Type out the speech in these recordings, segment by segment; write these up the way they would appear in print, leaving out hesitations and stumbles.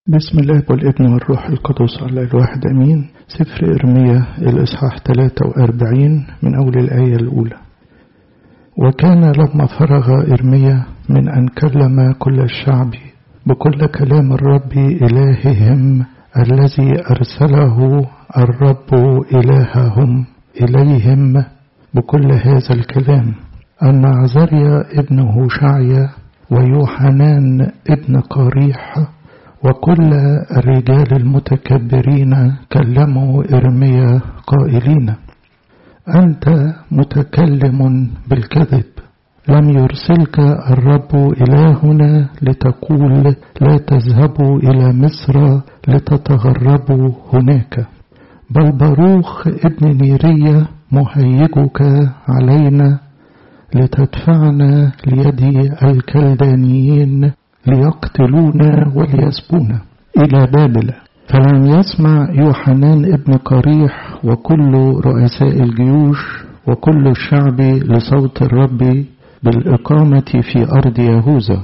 بسم الله والابن والروح القدس على الواحد أمين. سفر إرميا الإصحاح 43 من أول الآية الأولى. وكان لما فرغ إرميا من أن كلم كل الشعب بكل كلام الرب إلههم الذي أرسله الرب إلههم إليهم بكل هذا الكلام، أن عزريا ابن هوشعيا ويوحنان ابن قاريح وكل الرجال المتكبرين كلموا إرميا قائلين: أنت متكلم بالكذب، لم يرسلك الرب إلهنا لتقول لا تذهبوا إلى مصر لتتغربوا هناك، بل باروخ ابن نيريا مهيجك علينا لتدفعنا ليد الكلدانيين ليقتلونا وليسبونا إلى بابل. فلم يسمع يوحنان ابن قاريح وكل رؤساء الجيوش وكل الشعب لصوت الرب بالإقامة في أرض يهوذا،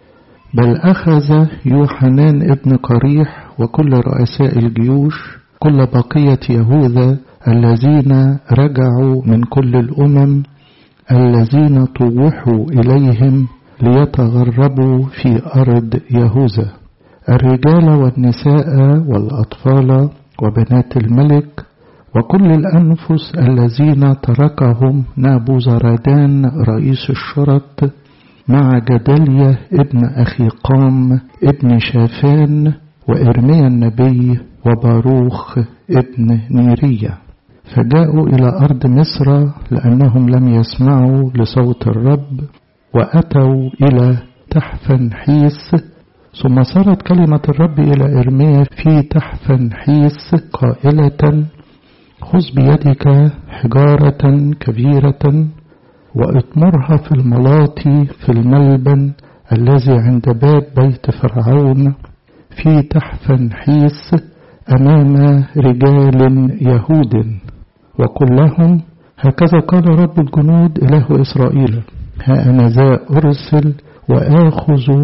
بل أخذ يوحنان ابن قاريح وكل رؤساء الجيوش كل بقية يهوذا الذين رجعوا من كل الأمم الذين طوحوا إليهم ليتغربوا في أرض يهوذا، الرجال والنساء والأطفال وبنات الملك وكل الأنفس الذين تركهم نابوزردان رئيس الشرط مع جدليا ابن أخيقام ابن شافان وإرميا النبي وباروخ ابن نيريا، فجاءوا إلى أرض مصر لأنهم لم يسمعوا لصوت الرب، وأتوا إلى تحفنحيس. ثم صارت كلمة الرب إلى إرميا في تحفنحيس قائلة: خذ بيدك حجارة كبيرة وأطمرها في الملاطي في الملبن الذي عند باب بيت فرعون في تحفنحيس أمام رجال يهود، وقل لهم: هكذا قال رب الجنود إله إسرائيل: ها أنا ذا أرسل وآخذ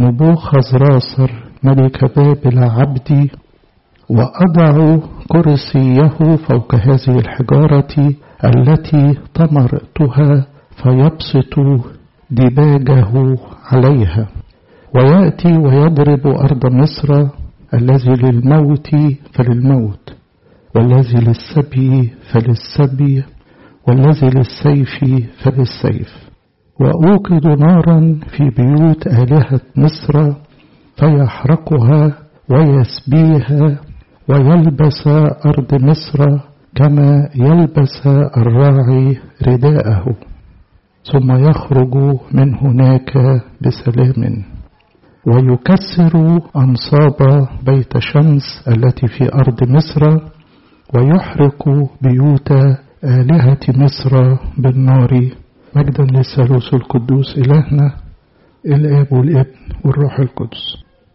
نبوخذراسر ملك بابل عبدي وأضع كرسيه فوق هذه الحجارة التي طمرتها فيبسط دباجه عليها، ويأتي ويضرب أرض مصر، الذي للموت فللموت، والذي للسبي فللسبي، والذي للسيف فللسيف، وأوقد نارا في بيوت آلهة مصر فيحرقها ويسبيها، ويلبس أرض مصر كما يلبس الراعي رداءه، ثم يخرج من هناك بسلام، ويكسر أنصاب بيت شمس التي في أرض مصر، ويحرق بيوت آلهة مصر بالنار. مجدا للثالوث القدوس إلهنا الآب والابن والروح القدس.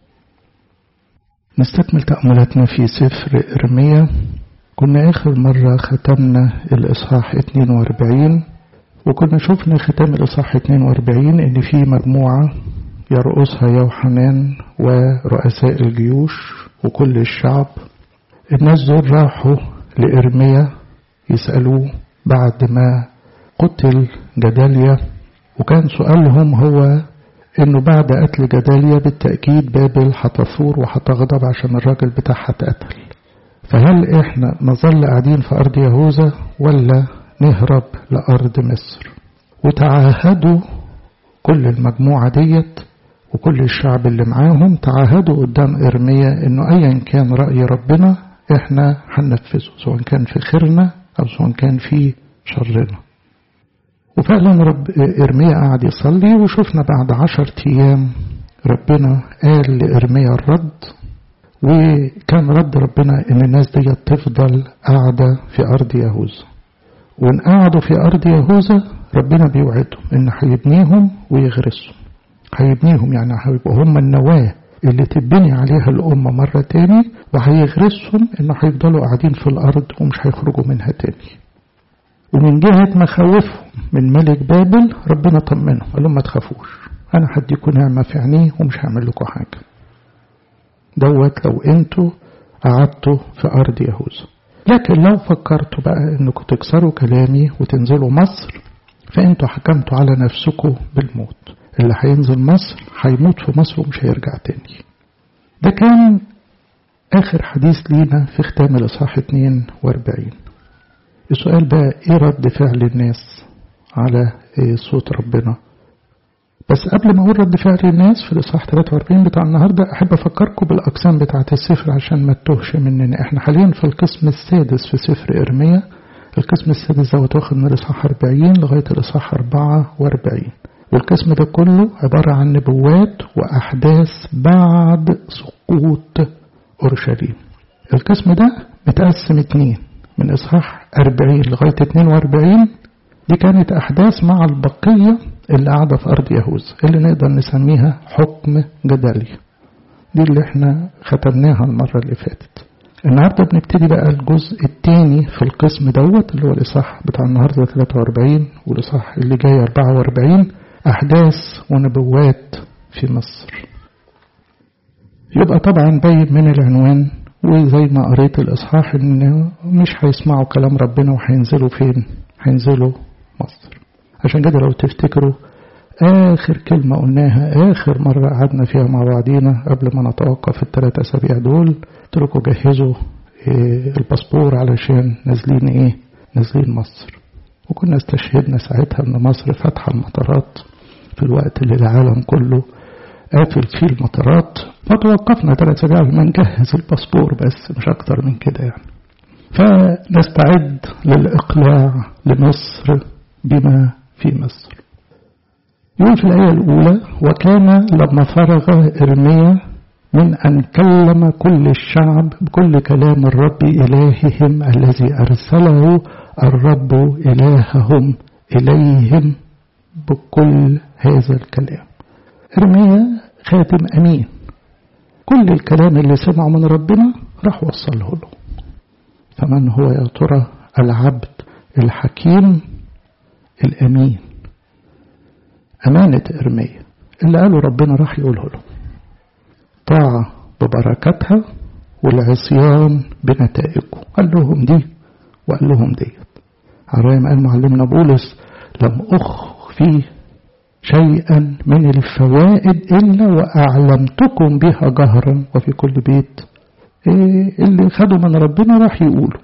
نستكمل تأملاتنا في سفر إرميا. كنا آخر مرة ختمنا الإصحاح 42، وكنا شفنا ختام الإصحاح 42 إن في مجموعة يرأسها يوحنان ورؤساء الجيوش وكل الشعب. الناس دول راحوا لإرميا يسألوه بعد ما قتل جدليا، وكان سؤالهم هو إنه بعد قتل جدليا بالتأكيد بابل هتثور وهتغضب عشان الراجل بتاعها اتقتل، فهل إحنا نظل قاعدين في أرض يهوذا ولا نهرب لأرض مصر؟ وتعاهدوا كل المجموعة ديت وكل الشعب اللي معاهم تعاهدوا قدام إرميا إنه أيا كان رأي ربنا إحنا هننفذه، سواء كان في خيرنا أو سواء كان في شرنا. وفعلا إرميا قاعد يصلي، وشفنا بعد 10 أيام ربنا قال لإرميا الرد، وكان رد ربنا إن الناس دي تفضل قاعدة في أرض يهوذا، وإن قعدوا في أرض يهوذا ربنا بيوعدهم إن هيبنيهم ويغرسهم. هيبنيهم يعني هيبقوا هم النواة اللي تبني عليها الأمة مرة تاني، وهيغرسهم إنه هيفضلوا قاعدين في الأرض ومش هيخرجوا منها تاني. ومن جهة مخاوفهم من ملك بابل ربنا طمنهم، قال لهم ما تخافوش، أنا هديكم نعمة في عينيه ومش هعمل لكم حاجة. دوت لو انتوا قعدتوا في أرض يهوذا. لكن لو فكرتوا بقى انكم تكسروا كلامي وتنزلوا مصر فانتوا حكمتوا على نفسكم بالموت. اللي هينزل مصر هيموت في مصر ومش هيرجع تاني. ده كان آخر حديث لينا في ختام الإصحاح 42. السؤال بقى ايه رد فعل الناس على صوت ربنا؟ بس قبل ما اقول رد فعل الناس في الإصحاح 43 بتاع النهارده احب افكركم بالاقسام بتاعه السفر عشان ما تتوهش مننا. احنا حاليا في القسم السادس في سفر ارميا. القسم السادس ده واخد من الإصحاح 40 لغايه الإصحاح 44. والقسم ده كله عباره عن نبوات واحداث بعد سقوط اورشليم. القسم ده متقسم 2 من إصحاح 40 لغايه 42. دي كانت أحداث مع البقية اللي قاعدة في أرض يهوذا اللي نقدر نسميها حكم جدالي. دي اللي احنا ختمناها المرة اللي فاتت. النهاردة بنبتدي بقى الجزء الثاني في القسم دوت اللي هو الإصحاح بتاع النهاردة 43 والإصحاح اللي جاي 44 أحداث ونبوات في مصر. يبقى طبعا باين من العنوان وزي ما قريت الإصحاح إن مش هيسمعوا كلام ربنا وهينزلوا فين؟ هينزلوا مصر. عشان كده لو تفتكروا آخر كلمة قلناها آخر مرة قعدنا فيها مع بعضينا قبل ما نتوقف ال3 أسابيع دول قلت لكم جهزوا الباسبور علشان نازلين مصر. وكنا استشهدنا ساعتها ان مصر فاتحة المطارات في الوقت اللي العالم كله قافل فيه المطارات، فتوقفنا 3 أسابيع لما نجهز الباسبور بس مش أكتر من كده يعني. فنستعد للإقلاع لمصر بما في مصر. يقول في الآية الأولى: وكان لما فرغ إرميا من أن كلم كل الشعب بكل كلام الرب إلههم الذي أرسله الرب إلههم إليهم بكل هذا الكلام. إرميا خاتم أمين، كل الكلام اللي سمعه من ربنا راح وصله له. فمن هو يا ترى العبد الحكيم الأمين؟ أمانة إرميا اللي قاله ربنا راح يقوله له. طاعة ببركتها والعصيان بنتائجه. قال لهم دي وقال لهم دي. على ما قال معلمنا بولس: لم أخفي شيئا من الفوائد إلا وأعلمتكم بها جهرا وفي كل بيت. اللي خدوا من ربنا راح يقولوا.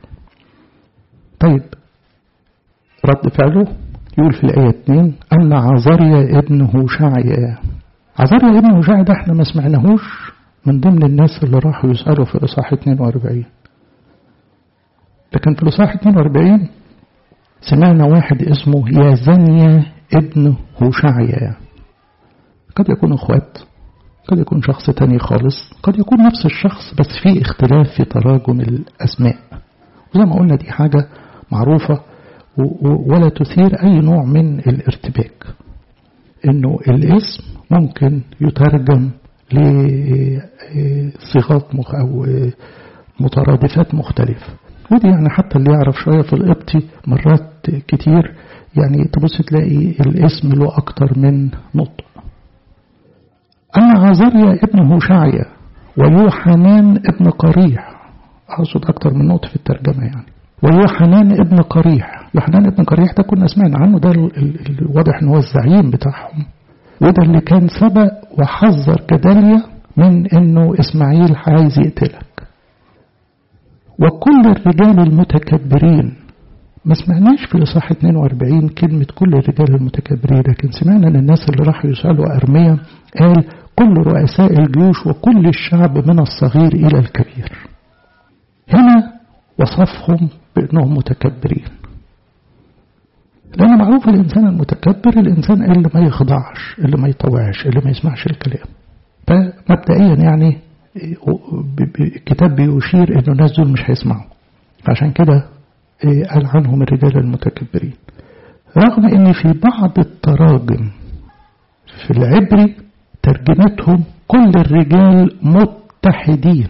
طيب رد فعله يقول في الآية 2: أن عزريا ابن هوشعيا. عزريا ابن هوشعيا ده احنا ما سمعناهوش من ضمن الناس اللي راحوا يسألوا في الإصحاح 42. لكن في الإصحاح 42 سمعنا واحد اسمه يازنيا ابن هوشعيا. قد يكون اخوات، قد يكون شخص تاني خالص، قد يكون نفس الشخص بس في اختلاف في تراجم الأسماء. وزي ما قلنا دي حاجة معروفة ولا تثير أي نوع من الارتباك، إنه الاسم ممكن يترجم لصيغات أو مترادفات مختلفة. ودي يعني حتى اللي يعرف شوية في القبطي مرات كتير يعني تبص تلاقي الاسم له أكتر من نطق. أما عزريا ابن هوشعيا ويوحنان ابن قريح، أقصد أكتر من نطق في الترجمة يعني. ويوحنان ابن قريح، يوحنان ابن قريح ده كنا سمعنا عنه، ده الواضح أنه هو الزعيم بتاعهم، وده اللي كان سبق وحذر جداليا من أنه إسماعيل عايز يقتلك. وكل الرجال المتكبرين، ما سمعناش في الإصحاح 42 كلمة كل الرجال المتكبرين، لكن سمعنا أن الناس اللي راحوا يسألوا أرميا قال كل رؤساء الجيوش وكل الشعب من الصغير إلى الكبير. هنا وصفهم بأنهم متكبرين، لأن معروف الإنسان المتكبر الإنسان اللي ما يخضعش، اللي ما يطوعش، اللي ما يسمعش الكلام. فمبدئيا يعني الكتاب بيشير إنه الناس دول مش هيسمعوا، عشان كده قال عنهم الرجال المتكبرين. رغم إن في بعض التراجم في العبري ترجمتهم كل الرجال متحدين.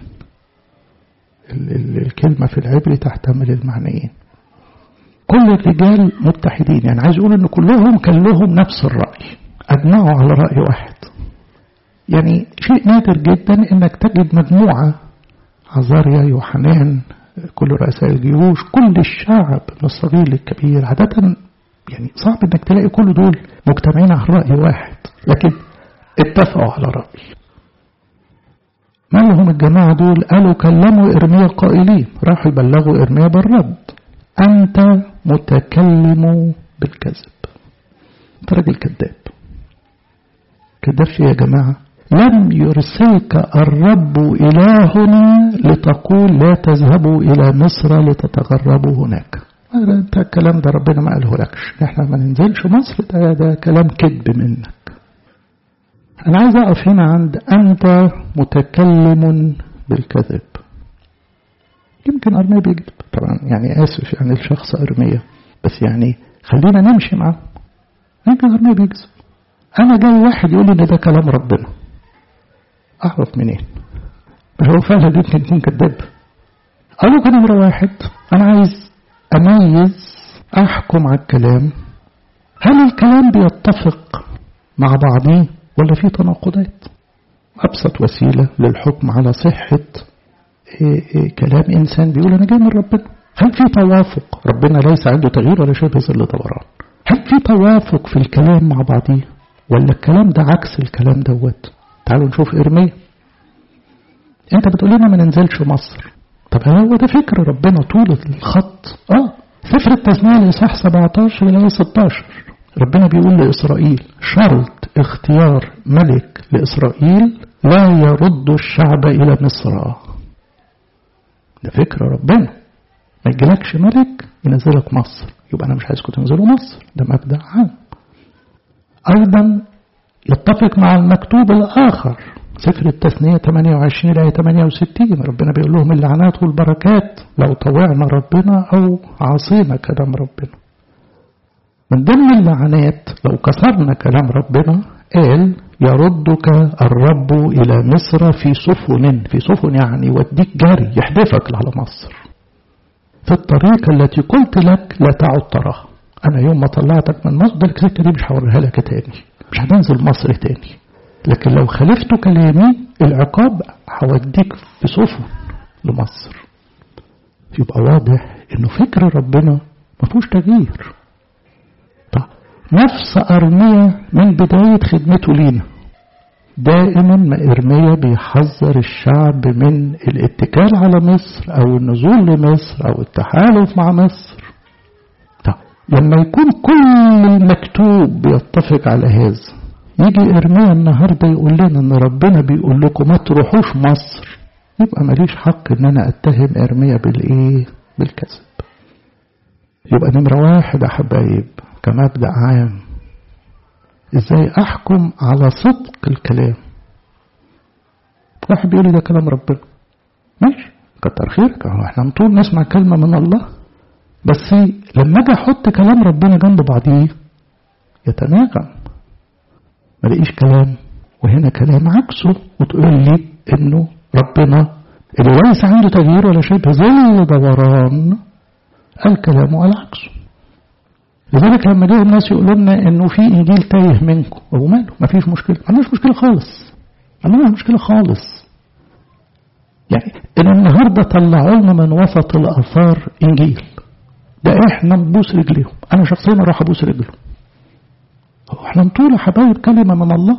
الكلمة في العبري تحتمل المعنيين. كل الرجال متحدين، يعني عايز يقول إن كلهم كان لهم نفس الرأي، أجمعوا على رأي واحد. يعني شيء نادر جدا انك تجد مجموعة عزاريا يوحنان كل رؤساء الجيوش كل الشعب من الصغير للكبير عادة يعني صعب انك تلاقي كل دول مجتمعين على رأي واحد لكن اتفقوا على رأي. ما لهم الجماعة دول؟ قالوا كلموا إرميا قائلين راحوا يبلغوا إرميا بالرد أنت متكلم بالكذب. أنت راجل كذاب. كذاب يا جماعة. لم يرسلك الرب إلهنا لتقول لا تذهبوا إلى مصر لتتغربوا هناك. انت الكلام ده ربنا ما قاله لكش احنا ما ننزلش مصر. ده كلام كذب منك. أنا عايز أقف هنا عند أنت متكلم بالكذب. يمكن أرميا بيكذب طبعا يعني آسف يعني الشخص أرميا بس يعني خلينا نمشي معه. يمكن أرميا بيكذب. أنا جاي واحد يقول لي إن ده كلام ربنا أعرف منين؟ مش هو فعلا يمكن يكون كذاب. أقول لك نمرة واحد أنا عايز أميز أحكم على الكلام. هل الكلام بيتفق مع بعضه ولا في تناقضات؟ أبسط وسيلة للحكم على صحة كلام إنسان بيقول أنا جاي من ربنا. هل في توافق؟ ربنا ليس عنده تغيير ولا شبه ظل دوران. هل في توافق في الكلام مع بعضه ولا الكلام ده عكس الكلام دوت؟ تعالوا نشوف إرميا. أنت بتقول لنا ما ننزلش مصر. طب هو ده فكر ربنا طول الخط. سفر التثنية الإصحاح 17 إلى 16 ربنا بيقول لإسرائيل شرط اختيار ملك لإسرائيل لا يرد الشعب إلى مصر. ده فكر ربنا. ما يجيلكش ملك ينزلك مصر يبقى أنا مش عايزكم تنزلوا مصر. ده مبدأ عام. أيضا يتفق مع المكتوب الآخر سفر التثنية 28 إلى 68 ربنا بيقول لهم اللعنات والبركات لو طوعنا ربنا أو عصينا كلام ربنا. من ضمن اللعنات لو كسرنا كلام ربنا قال يردك الرب إلى مصر في سفن. في سفن يعني يوديك جاري يحدفك على مصر في الطريق التي قلت لك لا تعد تراها. أنا يوم ما طلعتك من مصر السكة دي مش هوريها لك تاني. مش هتنزل مصر تاني. لكن لو خالفت كلامي العقاب هوديك في سفن لمصر. يبقى واضح انه فكر ربنا ما فيهوش تغيير. طيب نفس أرميا من بداية خدمته لينا دائما ما إرميا بيحذر الشعب من الاتكال على مصر أو النزول لمصر أو التحالف مع مصر. طيب لما يكون كل المكتوب بيتفق على هذا يجي إرميا النهاردة يقول لنا ان ربنا بيقول لكم ما تروحوش مصر. يبقى ماليش حق ان انا اتهم إرميا بالكذب. يبقى نمرة واحد أحبايب كمبدأ عام ازاي احكم على صدق الكلام. واحد بيقول لي ده كلام ربنا ماشي كتر خيرك. احنا نطول نسمع كلمة من الله بس لما اجي احط كلام ربنا جنب بعضيه يتناغم. ما لقيش كلام وهنا كلام عكسه وتقول لي انه ربنا اللي ليس عنده تغيير ولا شبه ظل دوران قال كلامه قال عكسه. لذلك لما جاءوا الناس يقولوا لنا انه في انجيل تايه منكم هو ماله؟ ما فيش مشكله. ما عندناش مشكله خالص. ما عندناش مشكله خالص. يعني ان النهارده طلعوا لنا من وسط الاثار انجيل ده احنا نبوس رجليهم. انا شخصيا اروح ابوس رجلهم. احنا نطول حبايب كلمة من الله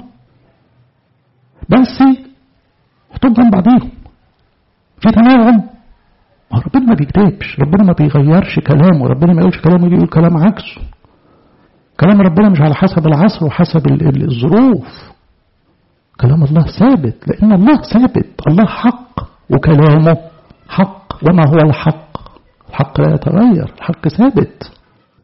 بس حطوهم جنب بعضيهم في تناغم. ربنا ما بيكتبش. ربنا ما بيغيرش كلامه. ربنا ما يقولش كلامه يقول كلام عكسه. كلام ربنا مش على حسب العصر وحسب الظروف. كلام الله ثابت لأن الله ثابت. الله حق وكلامه حق. وما هو الحق؟ الحق لا يتغير. الحق ثابت.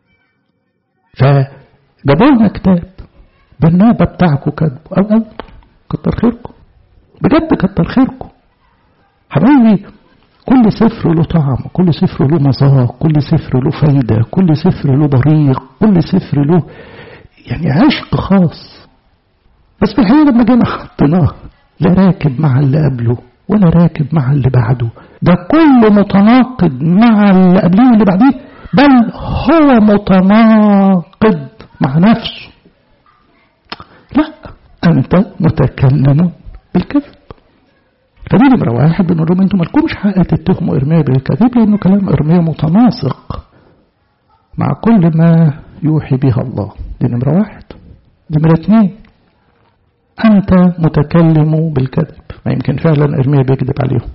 جابوا لنا كتاب بالنابة بتاعكم كتبوا أو كتر خيركم بجد كتر خيركم حبايبي. كل سفر له طعم كل سفر له مذاق كل سفر له فايدة كل سفر له بريق كل سفر له يعني عشق خاص. بس في الحقيقة لما جينا حطيناه لا راكب مع اللي قبله ولا راكب مع اللي بعده. ده كله متناقض مع اللي قبله واللي بعديه بل هو متناقض مع نفسه. لا أنت متكلم بالكذب. فدي نمرة واحد بنقول لهم انتم مالكمش حق تتهموا إرميا بالكذب، لأنه كلام إرميا متناسق مع كل ما يوحي بها الله. دي نمرة واحد. نمرة 2، أنت متكلم بالكذب. ما يمكن فعلا إرميا بيكذب عليهم.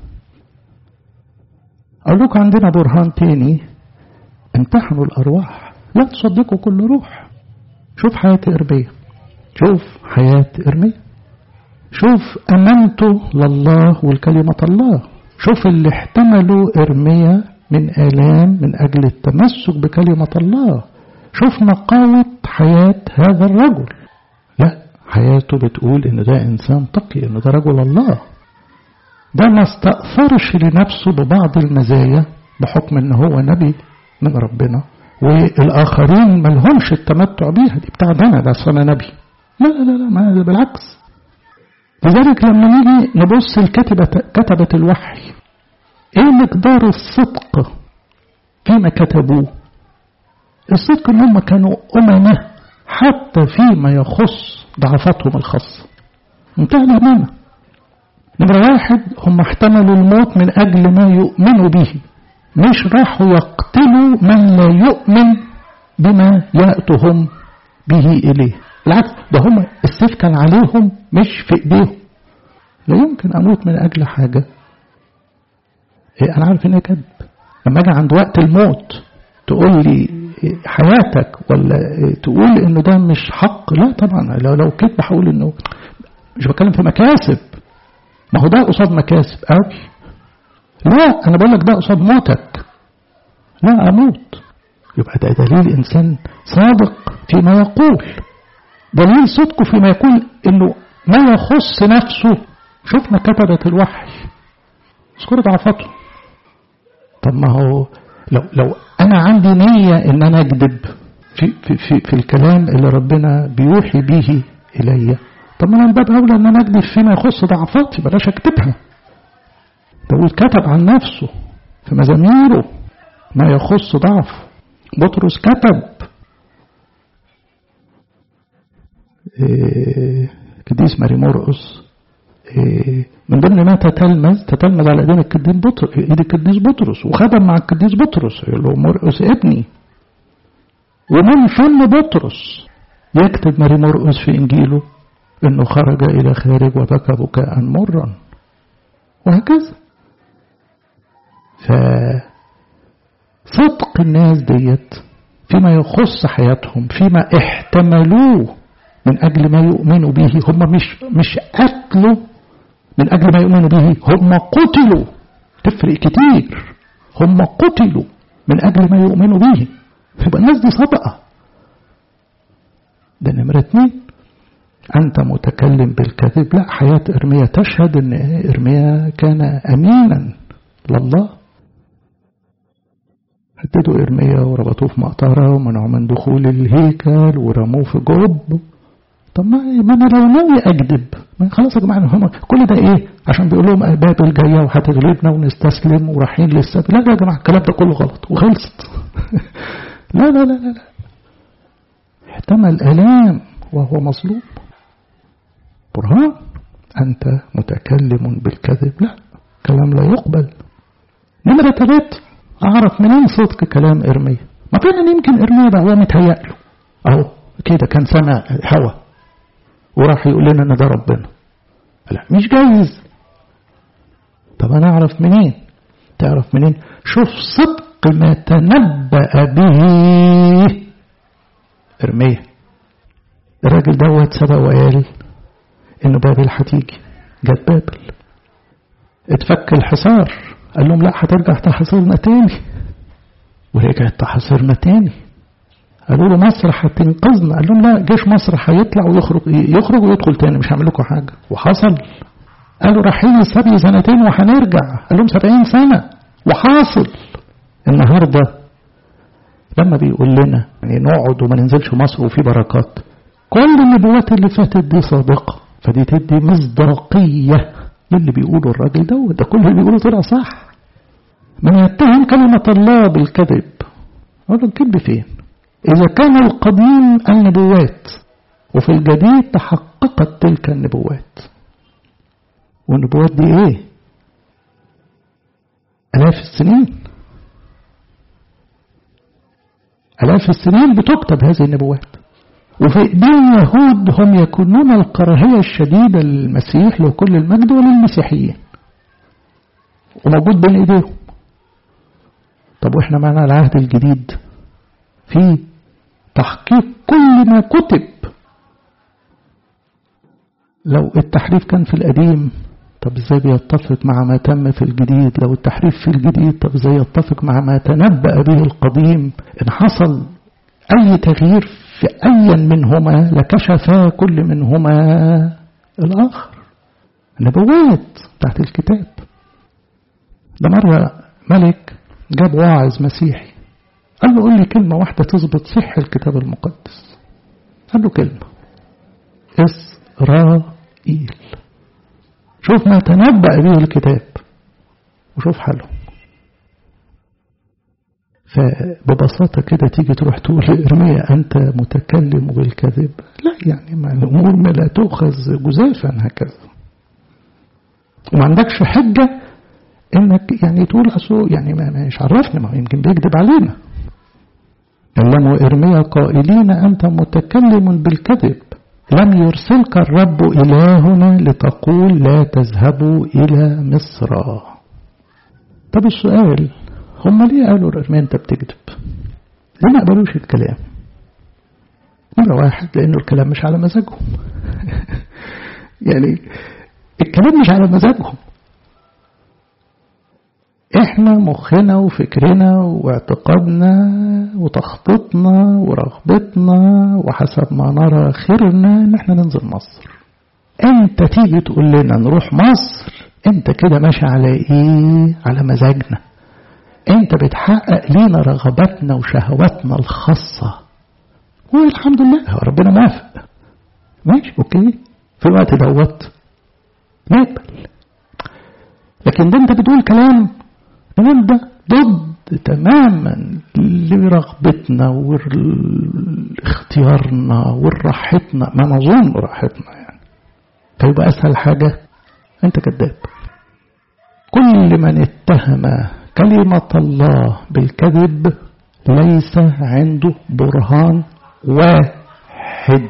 أقول لكم عندنا برهان تاني، امتحنوا الأرواح، لا تصدقوا كل روح. شوف حياة إرميا، شوف حياة إرميا، شوف أمانته لله والكلمة الله، شوف اللي احتملوا إرميا من آلام من أجل التمسك بكلمة الله، شوف نقاوة حياة هذا الرجل. لا، حياته بتقول إن ده إنسان تقي، إن ده رجل الله. ده ما استأثرش لنفسه ببعض المزايا بحكم إن هو نبي من ربنا والآخرين ما لهمش التمتع بيها، دي بتاع ده أنا، ده أنا نبي. لا لا لا، ما بالعكس. لذلك لما نيجي نبص كتبة الوحي، ايه مقدار الصدق فيما كتبوه؟ الصدق ان هم كانوا أمنة حتى فيما يخص ضعفاتهم الخاصة، منتهى الأمانة. نمرة 1، هم احتملوا الموت من أجل ما يؤمنوا به، مش راحوا يقتلوا من لا يؤمن بما يأتهم به إليه. بالعكس، ده هم السيف كان عليهم مش في إيديهم. لا يمكن أموت من أجل حاجة أنا عارف إنها كذب. لما أجي عند وقت الموت تقول لي حياتك، ولا تقول إنه ده مش حق، لا طبعا. لو كذب هقول إنه مش بتكلم في مكاسب، ما هو ده قصاد مكاسب قوي. لا، أنا بقول لك ده قصاد موتك، لا أموت. يبقى ده دليل إنسان صادق فيما يقول، دليل صدقه فيما يقول إنه ما يخص نفسه. شفنا كتبة الوحي اذكر ضعفته. طب ما هو لو أنا عندي نية إن أنا أكذب في الكلام اللي ربنا بيوحي به إلي، طب ما أنا من باب أولى إن أنا أكذب فيما يخص ضعفاتي، بلاش أكتبها. داود كتب عن نفسه في مزاميره ما يخص ضعفه. بطرس كتب، قديس ماري مرقس من ضمن ما تتلمذ على ايد القديس بطرس، وخدم مع القديس بطرس، يقول له مرقس ابني. ومن فن بطرس يكتب ماري مرقس في انجيله انه خرج الى خارج وبكى بكاء مرا، وهكذا. فصدق الناس ديت فيما يخص حياتهم، فيما احتملوه من أجل ما يؤمنوا به. هم مش قتلوا من أجل ما يؤمنوا به، هم قتلوا. تفرق كتير. هم قتلوا من أجل ما يؤمنوا به. فيبقى الناس دي صدقة. ده نمرة 2، أنت متكلم بالكذب. لا، حياة إرميا تشهد أن إرميا كان أمينا لله. هددوا إرميا وربطوه في مقطرة ومنعوا من دخول الهيكل ورموه في جب. طب ما أنا لو ناوي أكذب، خلاص يا جماعة، هم كل ده إيه؟ عشان بيقول لهم بابل جاية وهتغلبنا ونستسلم ورايحين للسبت. لا يا جماعة، الكلام ده كله غلط وخلصت. لا لا لا لا، احتمل آلام وهو مظلوم. برهان أنت متكلم بالكذب. لا، كلام لا يقبل. نمرة 3، أعرف منين صدق كلام إرميا؟ ما فعلا يمكن إرميا ده هو متهيأله أهو كده، كان سمع هوا وراح يقول لنا ان ده ربنا. لا، مش جايز. طب انا اعرف منين؟ تعرف منين؟ شوف صدق ما تنبأ به إرميا. الراجل دوت سبق وقال ان بابل هتيجي. جت بابل، اتفك الحصار، قال لهم لا، هترجع تحاصرنا تاني، ورجعت تحاصرنا تاني. قالوا له مصر هتنقذنا، قال لهم لا، جيش مصر هيطلع ويخرج ويدخل تاني، مش هعمل لكم حاجة. وحصل. قالوا رايحين السبي 2 وهنرجع، قال لهم 70 سنة وحاصل. النهاردة لما بيقول لنا يعني نقعد وما ننزلش مصر وفي بركات، كل النبوات اللي فاتت دي صادقة، فدي تدي مصداقية للي بيقوله الراجل ده كل اللي بيقوله طلع صح. من يتهم كلمة الله بالكذب، أقول له الكذب فين؟ إذا كان القديم النبوات وفي الجديد تحققت تلك النبوات. والنبوات دي ايه؟ آلاف السنين، آلاف السنين بتكتب هذه النبوات، وفي ايدين يهود هم يكونون الكراهية الشديدة للمسيح لكل المجد وللمسيحيين، وموجود بين ايديهم. طب واحنا معنا العهد الجديد في تحقيق كل ما كتب. لو التحريف كان في القديم، طب ازاي بيتفق مع ما تم في الجديد؟ لو التحريف في الجديد، طب ازاي يتفق مع ما تنبأ به القديم؟ ان حصل اي تغيير في اي منهما لكشف كل منهما الاخر. النبوات بتاعت الكتاب ده. مرة ملك جاب واعظ مسيحي، قال له قول لي كلمة واحدة تثبت صح الكتاب المقدس. قال له كلمة: إسرائيل. شوف ما تنبأ به الكتاب وشوف حاله. فببساطة كده تيجي تروح تقول لإرميا أنت متكلم بالكذب؟ لا، يعني ما الأمور ما لا تؤخذ جزافا هكذا، وما عندكش حجة إنك يعني تقول أصو يعني ما مش عرفني، ما يمكن بيكذب علينا. كلموا إرميا قائلين أنت متكلم بالكذب، لم يرسلك الرب إلهنا لتقول لا تذهبوا إلى مصر. طب السؤال، هم ليه قالوا لإرميا أنت بتكذب؟ ليه ما قبلوش الكلام؟ مرة واحد لأنه الكلام مش على مزاجهم. يعني الكلام مش على مزاجهم. احنا مخنا وفكرنا واعتقادنا وتخطيطنا ورغبتنا وحسب ما نرى خيرنا ان احنا ننزل مصر. انت تيجي تقول لنا نروح مصر، انت كده ماشي على ايه؟ على مزاجنا. انت بتحقق لينا رغباتنا وشهواتنا الخاصة، والحمد لله ربنا موافق، ماشي اوكي. في الوقت دوت نقبل. لكن ده انت بتقول كلام ده ضد تماما لرغبتنا واختيارنا وراحتنا، ما نظن راحتنا يعني. فيبقى أسهل حاجة أنت كذاب. كل من اتهم كلمة الله بالكذب ليس عنده برهان واحد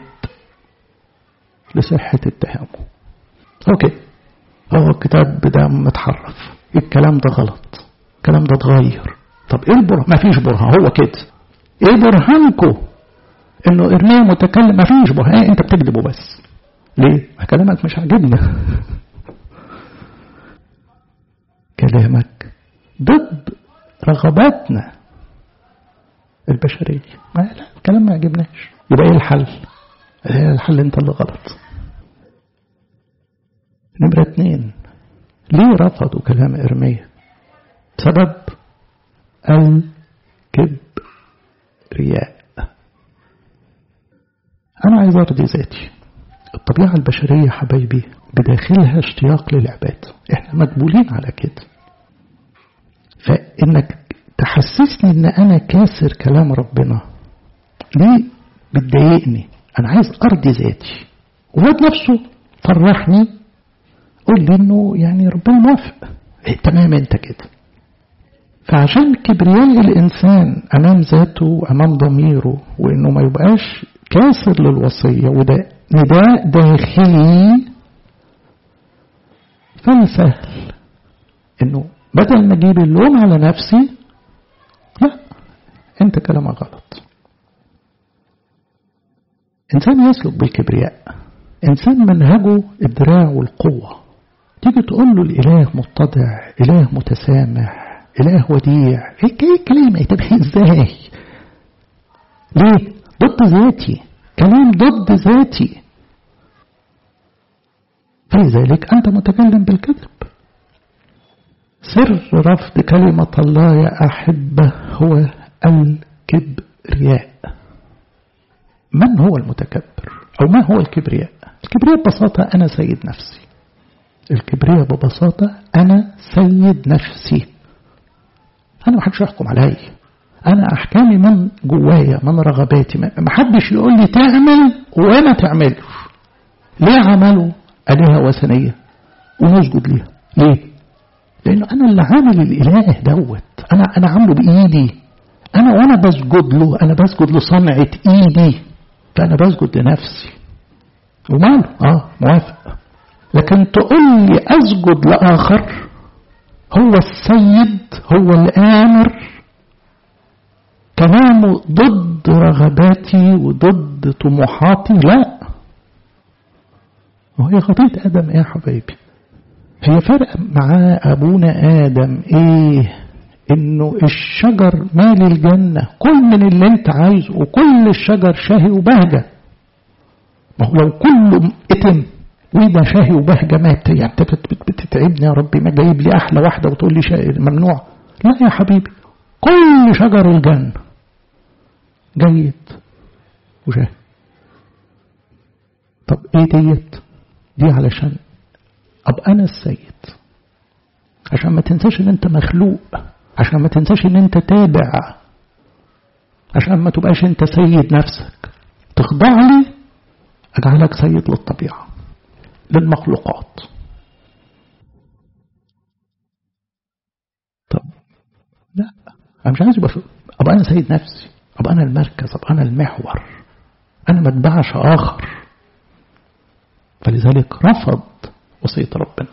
لصحة اتهامه. أوكي، هو الكتاب ده متحرف، الكلام ده غلط، الكلام ده اتغير. طب ايه البرهان؟ ما فيش برهان، هو كده. ايه برهانكم انه ارميا متكلم؟ ما فيش برهان، انت بتكذبوا بس. ليه؟ كلامك مش عاجبنا. كلامك ضد رغباتنا البشرية. لا، الكلام ما عجبناش. يبقى ايه الحل؟ الحل انت اللي غلط. نمرة 2، ليه رفضوا كلام إرميا؟ سبب الكبرياء. أنا عايز أرضي ذاتي. الطبيعة البشرية حبايبي بداخلها اشتياق للعباد، إحنا مقبولين على كده. فإنك تحسسني إن أنا كاسر كلام ربنا ليه بتضايقني؟ أنا عايز أرضي ذاتي، وهو نفسه فرحني، قول لي إنه يعني ربنا موافق. تمام أنت كده. فعشان كبرياء الإنسان أمام ذاته وأمام ضميره، وإنه ما يبقاش كاسر للوصية، وده نداء داخلي، فالسهل إنه بدل ما أجيب اللوم على نفسي، لا، أنت كلامك غلط. إنسان يسلك بالكبرياء، إنسان منهجه الدراع والقوة. تيجي تقول له الإله متضع، إله متسامح، إله وديع، إيه كلام يتبقى إزاي؟ ليه؟ ضد ذاتي، كلام ضد ذاتي. فلذلك أنت متكلم بالكذب. سر رفض كلمة الله يا أحبة هو الكبرياء. من هو المتكبر؟ أو ما هو الكبرياء؟ الكبرياء ببساطة أنا سيد نفسي. الكبرياء ببساطة أنا سيد نفسي. أنا ما حدش يحكم علي، أنا أحكامي من جوايا، من رغباتي. ما حدش يقول لي تعمل وما تعملش. ليه عملوا آلهة وثنية ونسجد ليها. ليه؟ لأنه أنا اللي عامل الإله دوت، أنا عامله بإيدي، وأنا بسجد له أنا بسجد لصنعة إيدي، فأنا بسجد لنفسي. وماله؟ موافق. لكن تقول لي أسجد لآخر هو السيد، هو الآمر، كلامه ضد رغباتي وضد طموحاتي، لا. وهي خطيئة آدم يا حبايبي، هي فرق مع أبونا آدم إيه؟ إنه الشجر مال الجنة، كل من اللي أنت عايزه، وكل الشجر شهي وبهجة. ما هو لو كله اتم ويبقى شهي وبهجة مات، يعني بتتعبني يا ربي، ما جايب لي أحلى واحدة وتقول لي ممنوع؟ لا يا حبيبي، كل شجر الجنة جيد وشهي. طب إيه دي علشان أبقى أنا السيد، عشان ما تنساش إن أنت مخلوق، عشان ما تنساش إن أنت تابع، عشان ما تبقاش أنت سيد نفسك، تخضع لي أجعلك سيد للطبيعة للمخلوقات. طب لا، أنا مش عايز أبقى أنا سيد نفسي، أبقى أنا المركز، أبقى أنا المحور، أنا ما اتبعش آخر. فلذلك رفض وصية ربنا.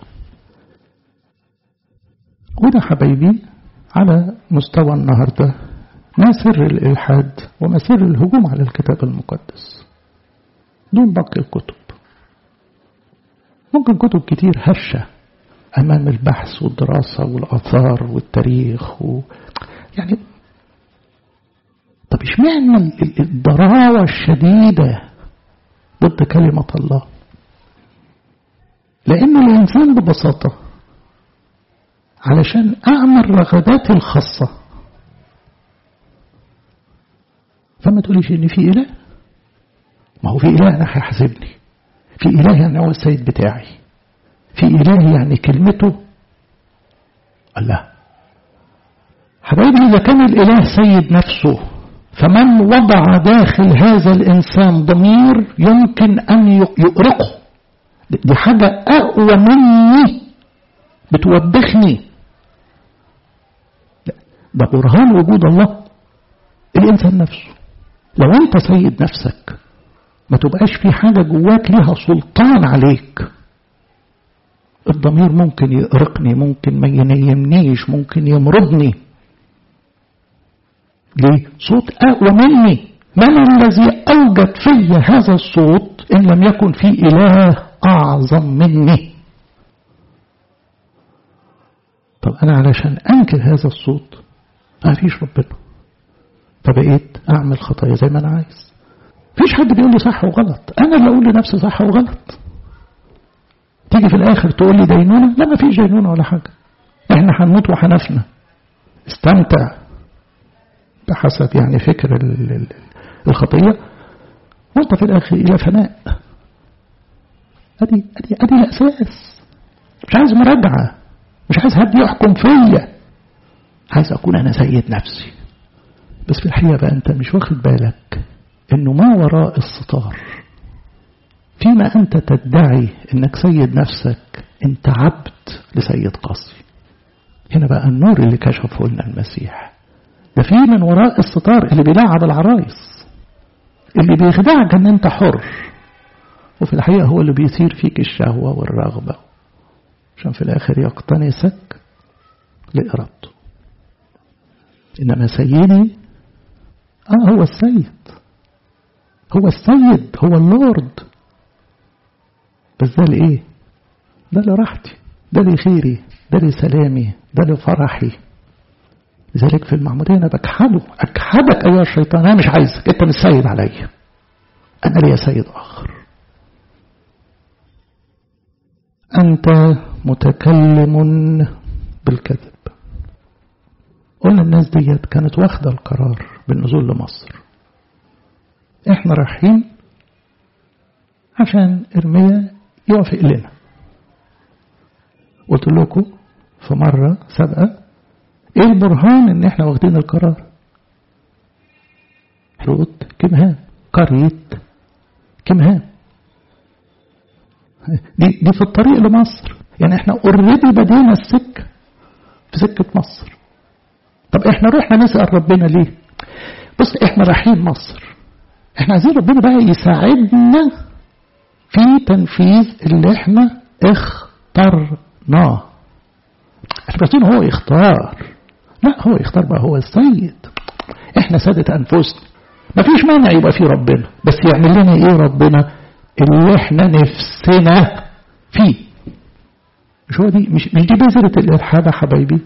وده حبايبي على مستوى النهاردة ما سر الإلحاد وما سر الهجوم على الكتاب المقدس دون باقي الكتب. ممكن كتب كتير هشة أمام البحث والدراسة والآثار والتاريخ يعني طب اشمعنى الضراوة الشديدة ضد كلمة الله؟ لأن الإنسان ببساطة علشان أعمل رغباتي الخاصة، فما تقوليش إن في إله. ما هو في إله أنا هيحاسبني، في إله يعني هو السيد بتاعي، في إله يعني كلمته الله. حبايبي إذا كان الإله سيد نفسه، فمن وضع داخل هذا الإنسان ضمير يمكن أن يؤرقه؟ دي حاجة أقوى مني بتوبخني. ده برهان وجود الله الإنسان نفسه. لو أنت سيد نفسك ما تبقاش في حاجة جواك ليها سلطان عليك. الضمير ممكن يقرقني، ممكن ما ينيمنيش، ممكن يمرضني. ليه؟ صوت أقوى مني. من الذي أوجد في هذا الصوت إن لم يكن في إله أعظم مني؟ طب أنا علشان أنكر هذا الصوت ما فيش ربنا، فبقيت أعمل خطايا زي ما أنا عايز. فيش حد بيقول لي صح وغلط، أنا اللي أقول لنفسي صح وغلط. تيجي في الآخر تقول لي دينونة؟ لا، ما فيش دينونة ولا حاجة، إحنا هنموت وهنفنى. استمتع بحسب يعني فكر الخطية، وانت في الآخر إلى فناء. أدي الأساس. مش عايز مراجعة، مش عايز حد يحكم فيا، عايز أكون أنا سيد نفسي. بس في الحقيقة بقى أنت مش واخد بالك إنه ما وراء الستار، فيما أنت تدعي إنك سيد نفسك أنت عبد لسيد قاسي. هنا بقى النور اللي كشفه لنا المسيح. ده في من وراء الستار اللي بيلعب العرايس، اللي بيخدعك ان انت حر، وفي الحقيقة هو اللي بيثير فيك الشهوة والرغبة عشان في الاخر يقتنسك لإرادته. انما سيدي هو السيد، هو السيد، هو اللورد. بس ده لإيه؟ ده لراحتي، ده لخيري، ده لسلامي، ده لفرحي. لذلك في المعمودية أنا أكحدك أيها الشيطان، أنا مش عايزك، أنت مش سيد علي، أنا لي سيد آخر. أنت متكلم بالكذب. قلنا الناس ديت كانت واخدة القرار بالنزول لمصر. إحنا رايحين عشان إرميا يوافق لنا. قلت لكم في مرة سابقة ايه البرهان ان احنا واخدين القرار؟ حروت كمهان، قرية كمهان، دي في الطريق لمصر. يعني احنا اوريدي بدينا السكة في سكة مصر. طب احنا رحنا نسأل ربنا ليه؟ بص احنا رايحين مصر، احنا عايزين ربنا بقى يساعدنا في تنفيذ اللي احنا اخترناه. احنا عايزين هو يختار، لا هو يختار بقى، هو السيد، احنا سادة انفسنا. مفيش مانع يبقى في ربنا، بس يعمل لنا ايه ربنا؟ اللي احنا نفسنا فيه. مش هو دي مش دي بذرة الالحاد يا حبايبي؟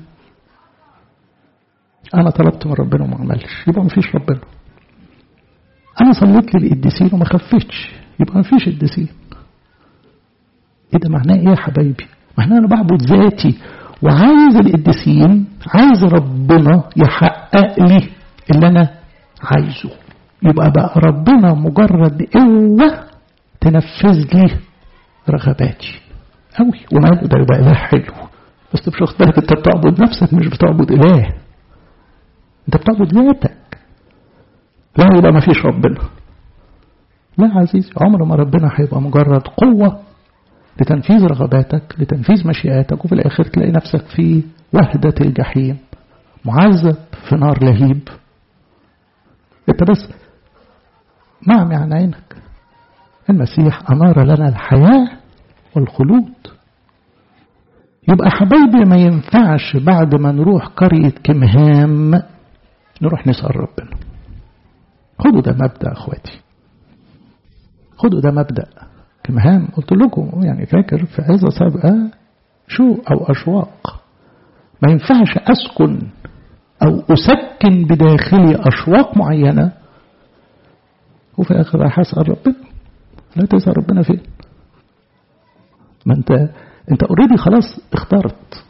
انا طلبت من ربنا وما عملش، يبقى مفيش ربنا. انا صليت للقديسين وما خفتش، يبقى مفيش قديسين. ايه ده معناه ايه يا حبايبي؟ معناه انا بعبد ذاتي وعايز القديسين، عايز ربنا يحقق لي اللي انا عايزه. يبقى بقى ربنا مجرد قوة تنفذ لي رغباتي قوي. وماله ده يبقى إله حلو، بس مش واخد بالك انت بتعبد نفسك، مش بتعبد إله، انت بتعبد ذاتك. لا يبقى ما فيش ربنا. لا عزيزي، عمر ما ربنا هيبقى مجرد قوة لتنفيذ رغباتك، لتنفيذ مشيئاتك، وفي الآخر تلاقي نفسك في وحدة الجحيم معذب في نار لهيب. انت بس معمي عن عينك. المسيح أنار لنا الحياة والخلود. يبقى حبايبي ما ينفعش بعد ما نروح قرية كمهام نروح نسأل ربنا. خدوا ده مبدأ أخواتي، خدوا ده مبدأ. كمهام قلت لكم يعني فاكر في عظة سابقة شو أو أشواق. ما ينفعش أسكن أو أسكن بداخلي أشواق معينة وفي الآخر راح أسأل ربنا. لا تسأل ربنا فين؟ ما أنت أوريدي خلاص اخترت.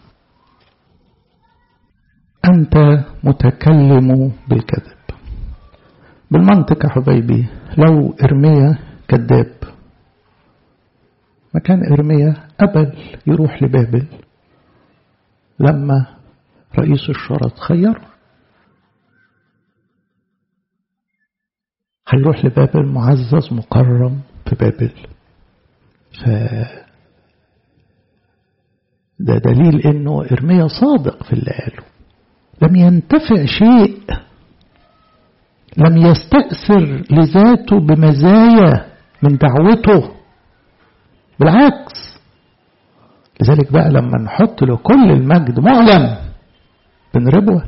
أنت متكلم بالكذب. بالمنطق يا حبايبي، لو إرميا كذاب، ما كان إرميا قبل يروح لبابل لما رئيس الشرط خيره؟ هيروح لبابل معزز مكرم في بابل. ده دليل انه إرميا صادق في اللي قاله. لم ينتفع شيء، لم يستأثر لذاته بمزايا من دعوته، بالعكس. لذلك بقى لما نحط له كل المجد معلم بن ربوة،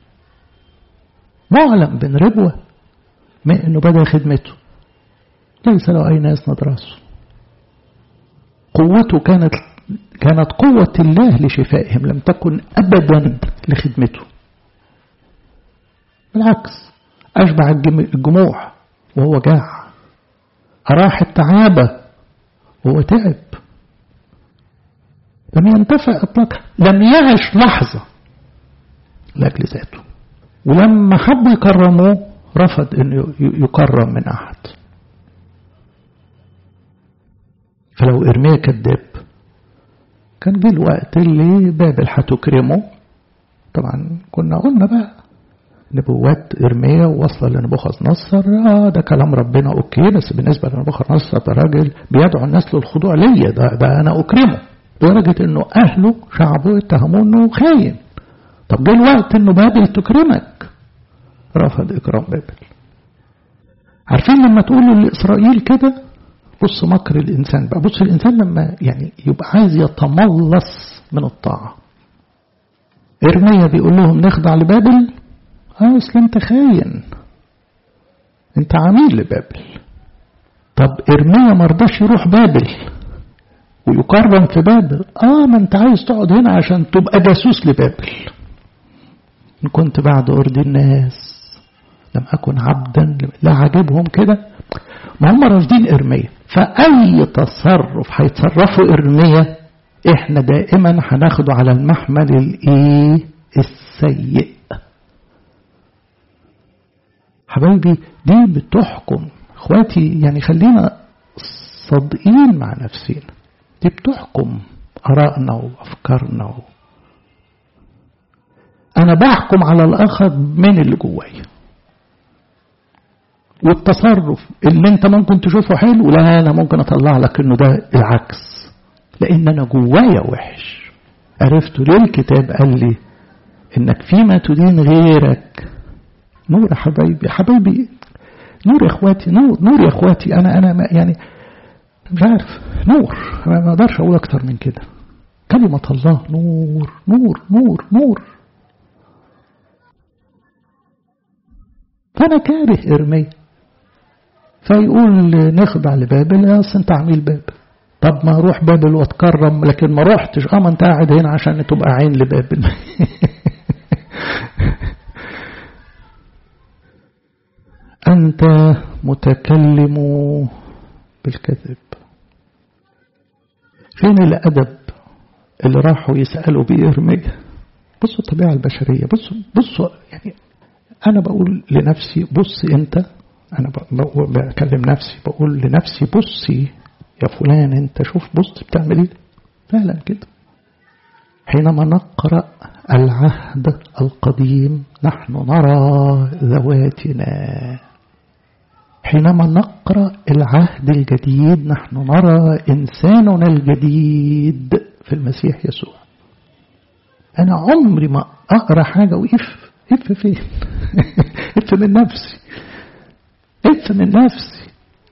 معلم بن ربوة ما انه بدأ خدمته ليس له اي ناس ندرسه. قوته كانت قوة الله لشفائهم، لم تكن ابدا لخدمته. بالعكس، اشبع الجموع وهو جاع، اراح التعابة وهو تعب. لم ينتفع اطلاقا، لم يعش لحظة لاجل ذاته. ولما حبوا يكرموه رفض انه يكرم من احد. فلو إرميا كذاب كان جه الوقت اللي بابل هتكرمه. طبعا كنا قلنا بقى نبوات إرميا ووصل لنبوخذ نصر، ده كلام ربنا اوكي، بس بالنسبة لنبوخذ نصر ده راجل بيدعو الناس للخضوع ليا، ده انا اكرمه، لدرجة انه اهله شعبه اتهموه انه خاين. طب جه الوقت انه بابل تكرمك، رفض اكرام بابل. عارفين لما تقولوا لإسرائيل كده، بص مكر الإنسان بقى. بص الإنسان لما يعني يبقى عايز يتملص من الطاعة. إرميا بيقول لهم نخضع لبابل، أصل أنت خاين، أنت عميل لبابل. طب إرميا مرضاش يروح بابل ويكرم في بابل، ما أنت عايز تقعد هنا عشان تبقى جاسوس لبابل. إن كنت بعد أرضي الناس لم أكن عبدا، لا عجبهم كده. ما هم رافضين إرميا، فأي تصرف هيتصرفوا إرميا إحنا دائما هناخده على المحمل السيء. حبايبي دي بتحكم اخواتي، يعني خلينا صادقين مع نفسنا، دي بتحكم آرائنا وأفكارنا. أنا بحكم على الآخر من اللي جوايا، والتصرف اللي انت ممكن تشوفه حلو لا انا ممكن اطلع لك انه ده العكس. لأن أنا جوايا وحش. عرفت ليه الكتاب قال لي إنك فيما تدين غيرك نور يا حبايبي. حبايبي نور يا إخواتي، نور يا إخواتي. أنا يعني مش عارف، نور، ما أقدرش أقول أكتر من كده. كلمة الله نور نور نور نور. فأنا كاره إرميا، فيقول نخضع لبابل، أصل أنت عميل بابل. طب ما أروح بابل واتكرم، لكن ما روحتش. ما أنت قاعد هنا عشان تبقى عين لبابل. أنت متكلم بالكذب. فين الأدب اللي راحوا يسألوا بيه إرميا؟ بصوا الطبيعة البشرية، بصوا يعني أنا بقول لنفسي بص أنت، أنا بكلم نفسي بقول لنفسي بصي يا فلان أنت، شوف بص بتعمل إيه فعلا كده. حينما نقرأ العهد القديم نحن نرى ذواتنا، حينما نقرأ العهد الجديد نحن نرى إنساننا الجديد في المسيح يسوع. أنا عمري ما أقرأ حاجة وإف فين؟ إف من نفسي، إف من نفسي.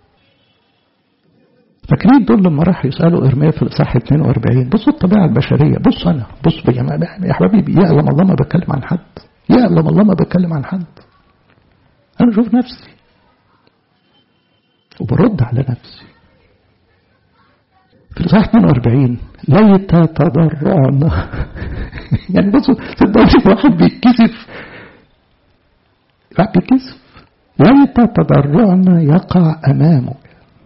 فاكرين دول لما راح يسألوا إرميا في الإصحاح 42؟ بصوا الطبيعة البشرية، بصوا أنا، بصوا يا حبايبي، يعلم الله ما بتكلم عن حد، يعلم الله ما بتكلم عن حد. أنا أشوف نفسي وبرد على نفسي. في الإصحاح 42 ليت تضرعنا. يعني بصوا صدقوني واحد بيتكسف، ليت تضرعنا يقع أمامك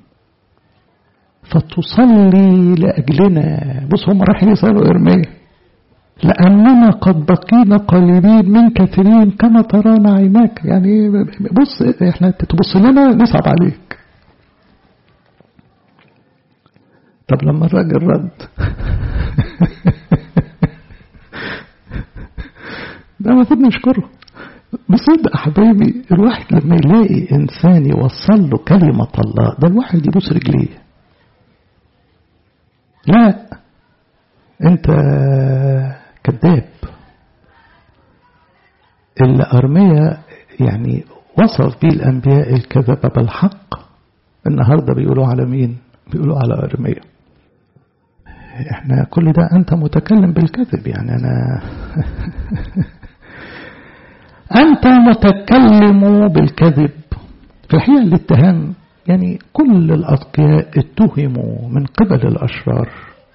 فتصلي لأجلنا. بص هم راح يسألوا إرميا لأننا قد بقينا قليلين من كثيرين كما ترانا عيناك. يعني بص احنا تبص لنا نصعب عليك. طب لما الراجل رد ده المفروض نشكره. بصدق يا حبايبي الواحد لما يلاقي إنسان يوصل له كلمة الله ده الواحد يبوس رجليه. لا انت كذاب. اللي أرميا يعني وصف به الأنبياء الكذبة بالحق النهاردة بيقولوا على مين؟ بيقولوا على أرميا. احنا كل ده أنت متكلم بالكذب. يعني أنا أنت متكلم بالكذب. في الحقيقة الاتهام يعني كل الأتقياء اتهموا من قبل الأشرار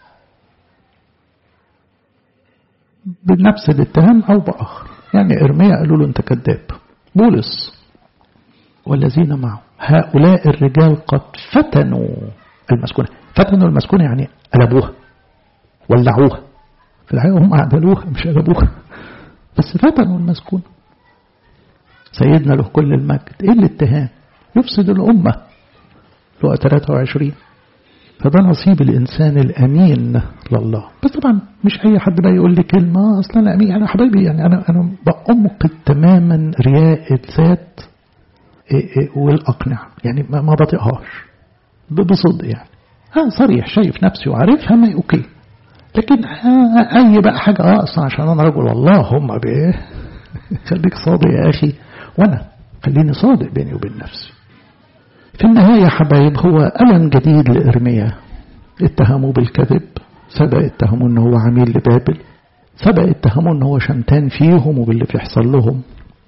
بنفس الاتهام أو بآخر. يعني إرميا قالوا له أنت كذاب. بولس والذين معه هؤلاء الرجال قد فتنوا المسكونة. فتنوا المسكونة يعني قلبوها ولعوها. في الحقيقة هم عدلوها مش قلبوها، بس فتنوا المسكونة. سيدنا له كل المجد ايه الاتهام؟ يفسد الأمة. لقى 23. فده نصيب الإنسان الأمين لله. بس طبعا مش أي حد بقى يقول لي كلمة أصلا أنا أمين. أنا حبايبي يعني أنا بأمقد تماما رياء الذات والأقنعة. يعني ما بطيقهاش بصدق. يعني صريح شايف نفسي وعارفها ما أوكي. لكن أي بقى حاجة أصلا عشان أنا رجل الله هم بإيه. خليك صادق يا أخي وأنا خليني صادق بيني وبين نفسي. في النهاية حبايب هو ألم جديد لإرميا. اتهموا بالكذب، سبق اتهموا أنه هو عميل لبابل، سبق اتهموا أنه هو شمتان فيهم وباللي بيحصل لهم.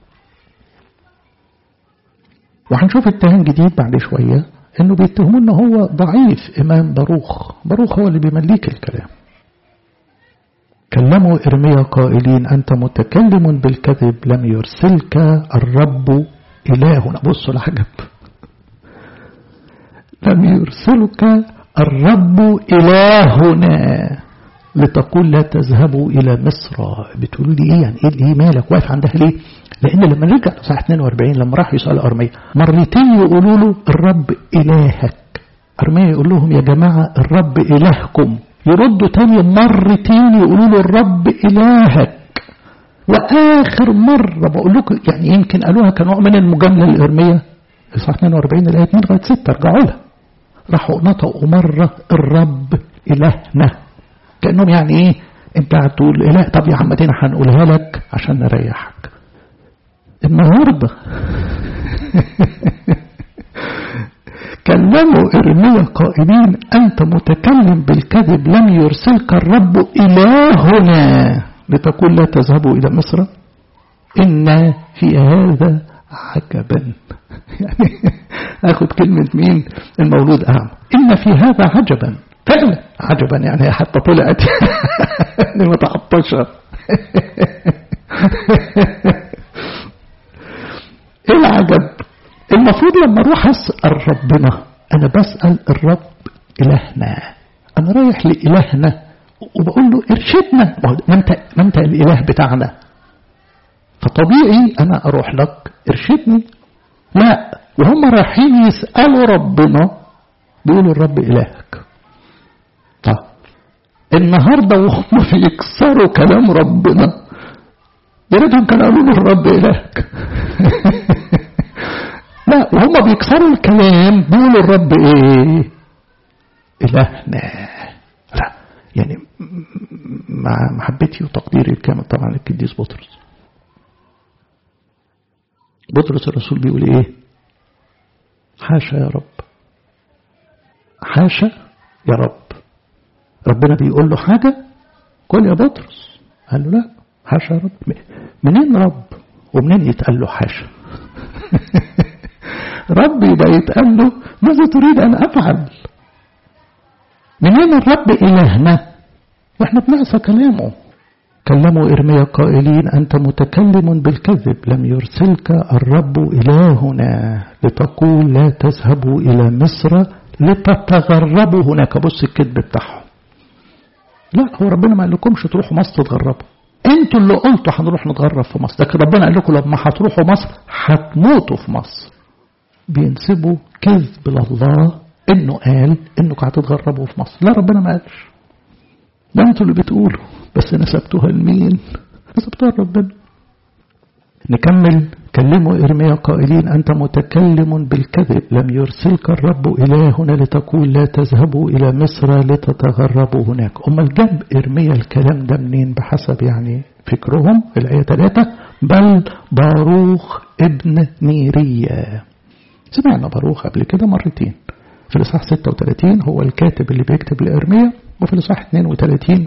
وهنشوف اتهام جديد بعد شوية أنه بيتهموا أنه هو ضعيف إمام باروخ هو اللي بيمليك الكلام. كلموا إرميا قائلين أنت متكلم بالكذب لم يرسلك الرب إلهنا. بصوا العجب، لم يرسلك الرب إلهنا لتقول لا تذهبوا إلى مصر. بتقولوا لي إيه يعني؟ إيه مالك واقف عندها ليه؟ لأن لما نرجع لصحيح 42 لما راح يسأل أرميا مرتين يقولوا له الرب إلهك. أرميا يقول لهم يا جماعة الرب إلهكم. يردوا تاني مرتين يقولوا له الرب إلهك. وآخر مرة بقول لكم يعني يمكن قالوها كنوع من المجاملة لإرميا صحيح 42 الآية 2 لغاية 6 ارجعوا لها. راحوا نطقوا مرة الرب إلهنا. كأنهم يعني إيه؟ أنت هتقول إله، طب يا عم دينا هنقولها لك عشان نريحك. النهارده كلموا إرميا قائلين أنت متكلم بالكذب، لم يرسلك الرب إلهنا لتقول لا تذهبوا إلى مصر. إن في هذا عجبا. يعني أخذ كلمة مين؟ المولود أعمى. إن في هذا عجبا، فعلا عجبا يعني حتى طلعت متعطشة. إيه العجب؟ المفروض لما أروح أسأل ربنا أنا بسأل الرب إلهنا، أنا رايح لإلهنا وبقول له ارشدنا، ما أنت الإله بتاعنا، فطبيعي أنا أروح لك ارشدني. لا، وهم رايحين يسألوا ربنا بيقولوا الرب إلهك. طب النهاردة وهم بيكسروا كلام ربنا يا ريتهم كانوا قالوا له الرب إلهك. لا، وهم بيكسروا الكلام بيقولوا الرب إيه؟ إلهنا. لا يعني مع محبتي وتقديري الكامل طبعا القديس بطرس الرسول بيقول إيه؟ حاشا يا رب، حاشا يا رب. ربنا بيقول له حاجة قول يا بطرس، قال له لا حاشا يا رب. منين رب ومنين يتقال له حاشا؟ رب يبقى يتقال له ماذا تريد أن أفعل؟ منين الرب إلهنا وإحنا بنعصى كلامه؟ كلموا إرميا قائلين أنت متكلم بالكذب، لم يرسلك الرب إلهنا لتقول لا تذهبوا إلى مصر لتتغربوا هناك. بص الكذب بتاعهم. لا، هو ربنا ما قال لكمش تروحوا مصر تتغربوا، انتوا اللي قلتوا هنروح نتغرب في مصر، لكن ربنا قال لكم لما هتروحوا مصر هتموتوا في مصر. بينسبوا كذب لله انه قال انكم هتتغربوا في مصر. لا، ربنا ما قالش، ده انتوا اللي بتقولوا، بس نسبتوها لمين؟ نسبتوها لربنا. نكمل. كلموا إرميا قائلين أنت متكلم بالكذب، لم يرسلك الرب إلهنا لتقول لا تذهبوا إلى مصر لتتغربوا هناك. أمال جاب إرميا الكلام ده منين بحسب يعني فكرهم؟ الآية 3 بل باروخ ابن نيريا. سمعنا باروخ قبل كده مرتين، في الإصحاح 36 هو الكاتب اللي بيكتب لإرميا، وفي الإصحاح 32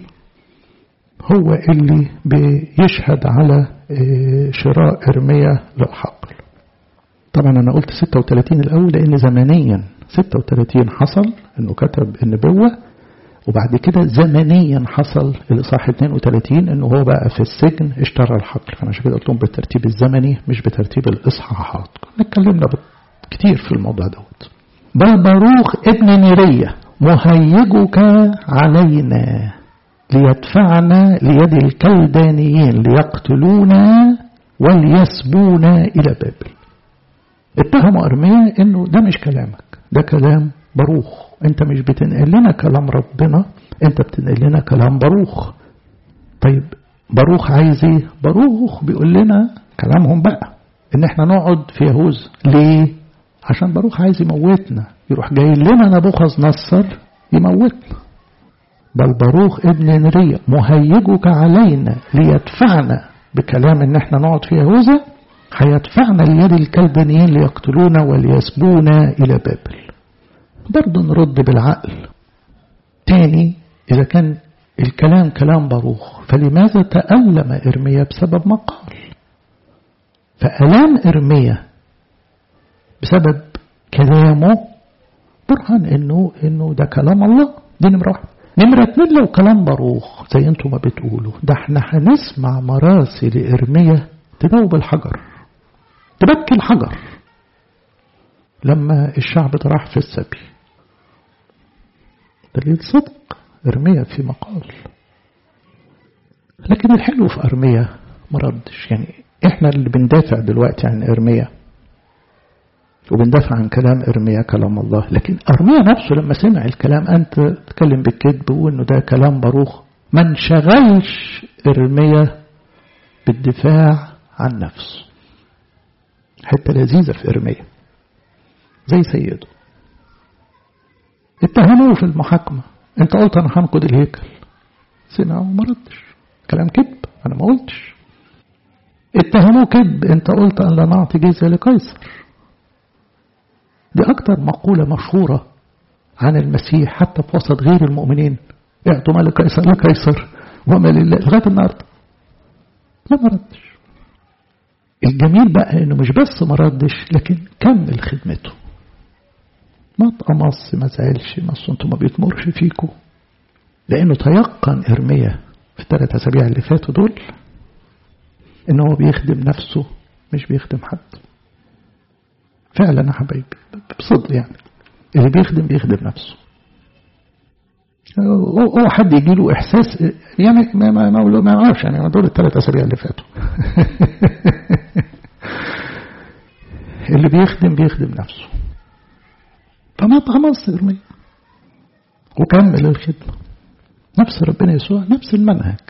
هو اللي بيشهد على شراء إرميا للحقل. طبعا أنا قلت 36 الأول لأن زمنيا 36 حصل أنه كتب النبوة، وبعد كده زمنيا حصل الإصحاح 32 أنه هو بقى في السجن اشترى الحقل. أنا عشان كده قلت لهم بالترتيب الزمني مش بترتيب الإصحاحات. اتكلمنا كتير في الموضوع دوت. بل باروخ ابن نيريا مهيجك علينا ليدفعنا ليد الكلدانيين ليقتلونا وليسبونا إلى بابل. اتهموا أرميا إنه ده مش كلامك، ده كلام باروخ. أنت مش بتنقل لنا كلام ربنا، أنت بتنقل لنا كلام باروخ. طيب باروخ عايز إيه؟ باروخ بيقول لنا كلامهم بقى إن إحنا نقعد في يهوذا. ليه؟ عشان باروخ عايز يموتنا، يروح جاي لنا نبوخذ نصر يموتنا. بل باروخ ابن نيريا مهيجك علينا ليدفعنا، بكلام ان احنا نقعد في يهوذا هيدفعنا ليد الكلدانيين ليقتلونا وليسبونا الى بابل. برضه نرد بالعقل تاني، اذا كان الكلام كلام باروخ فلماذا تألم إرميا بسبب ما قال؟ فألام إرميا بسبب كلامه برهن انه ده كلام الله. دي نمرة واحد. نمرة 2 لو كلام باروخ زي انتم ما بتقولوا، ده احنا هنسمع مراسي لإرميا تدوب الحجر، تبكي الحجر لما الشعب راح في السبي. دليل صدق إرميا في مقال. لكن الحلو في إرميا مردش. يعني احنا اللي بندافع دلوقتي عن إرميا وبندافع عن كلام إرميا كلام الله، لكن إرميا نفسه لما سمع الكلام أنت تتكلم بالكذب وإنه ده كلام باروخ، ما انشغلش إرميا بالدفاع عن نفسه. حتى لذيذة في إرميا زي سيده اتهموه في المحاكمة انت قلت انا هنقض الهيكل، سمع وما ردش، كلام كذب، انا ما قلتش. اتهموه كذب، انت قلت ان لا نعطي جزية لقيصر. دي اكتر مقولة مشهورة عن المسيح حتى في وسط غير المؤمنين، اعطوا ما لقيصر لقيصر وما لله، لغاية النهارده ما ردش. الجميل بقى انه مش بس ما ردش، لكن كمل خدمته، ما تقمص، ما زعلش، ما انتوا ما بيتمرش فيكم، لانه تيقن ارميا في 3 أسابيع اللي فاتوا دول انه هو بيخدم نفسه مش بيخدم حد. فعلا يا حبايبي بصدق، يعني اللي بيخدم نفسه. هو حد يجي له احساس يعني ما اعرفش، يعني دول 3 أسابيع اللي فاتوا اللي بيخدم نفسه. فما تقمص ارميا وكمل الخدمة. نفس ربنا يسوع نفس المنهج.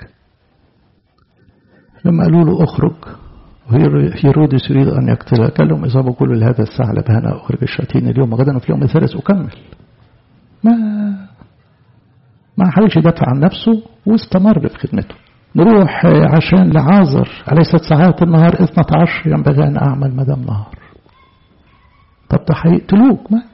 لما قالوا له اخرج هيرودس يريد أن يقتله، قال لهم إصابة كل هذا الثعلب هنا أخرج الشياطين اليوم وغدا وفي اليوم الثالث أكمل. ما حاولش يدافع عن نفسه واستمر في خدمته. نروح عشان لعازر عليه 6 ساعات النهار 12 ينبغي أن أعمل مدام نهار. طب ده هيقتلوك، ما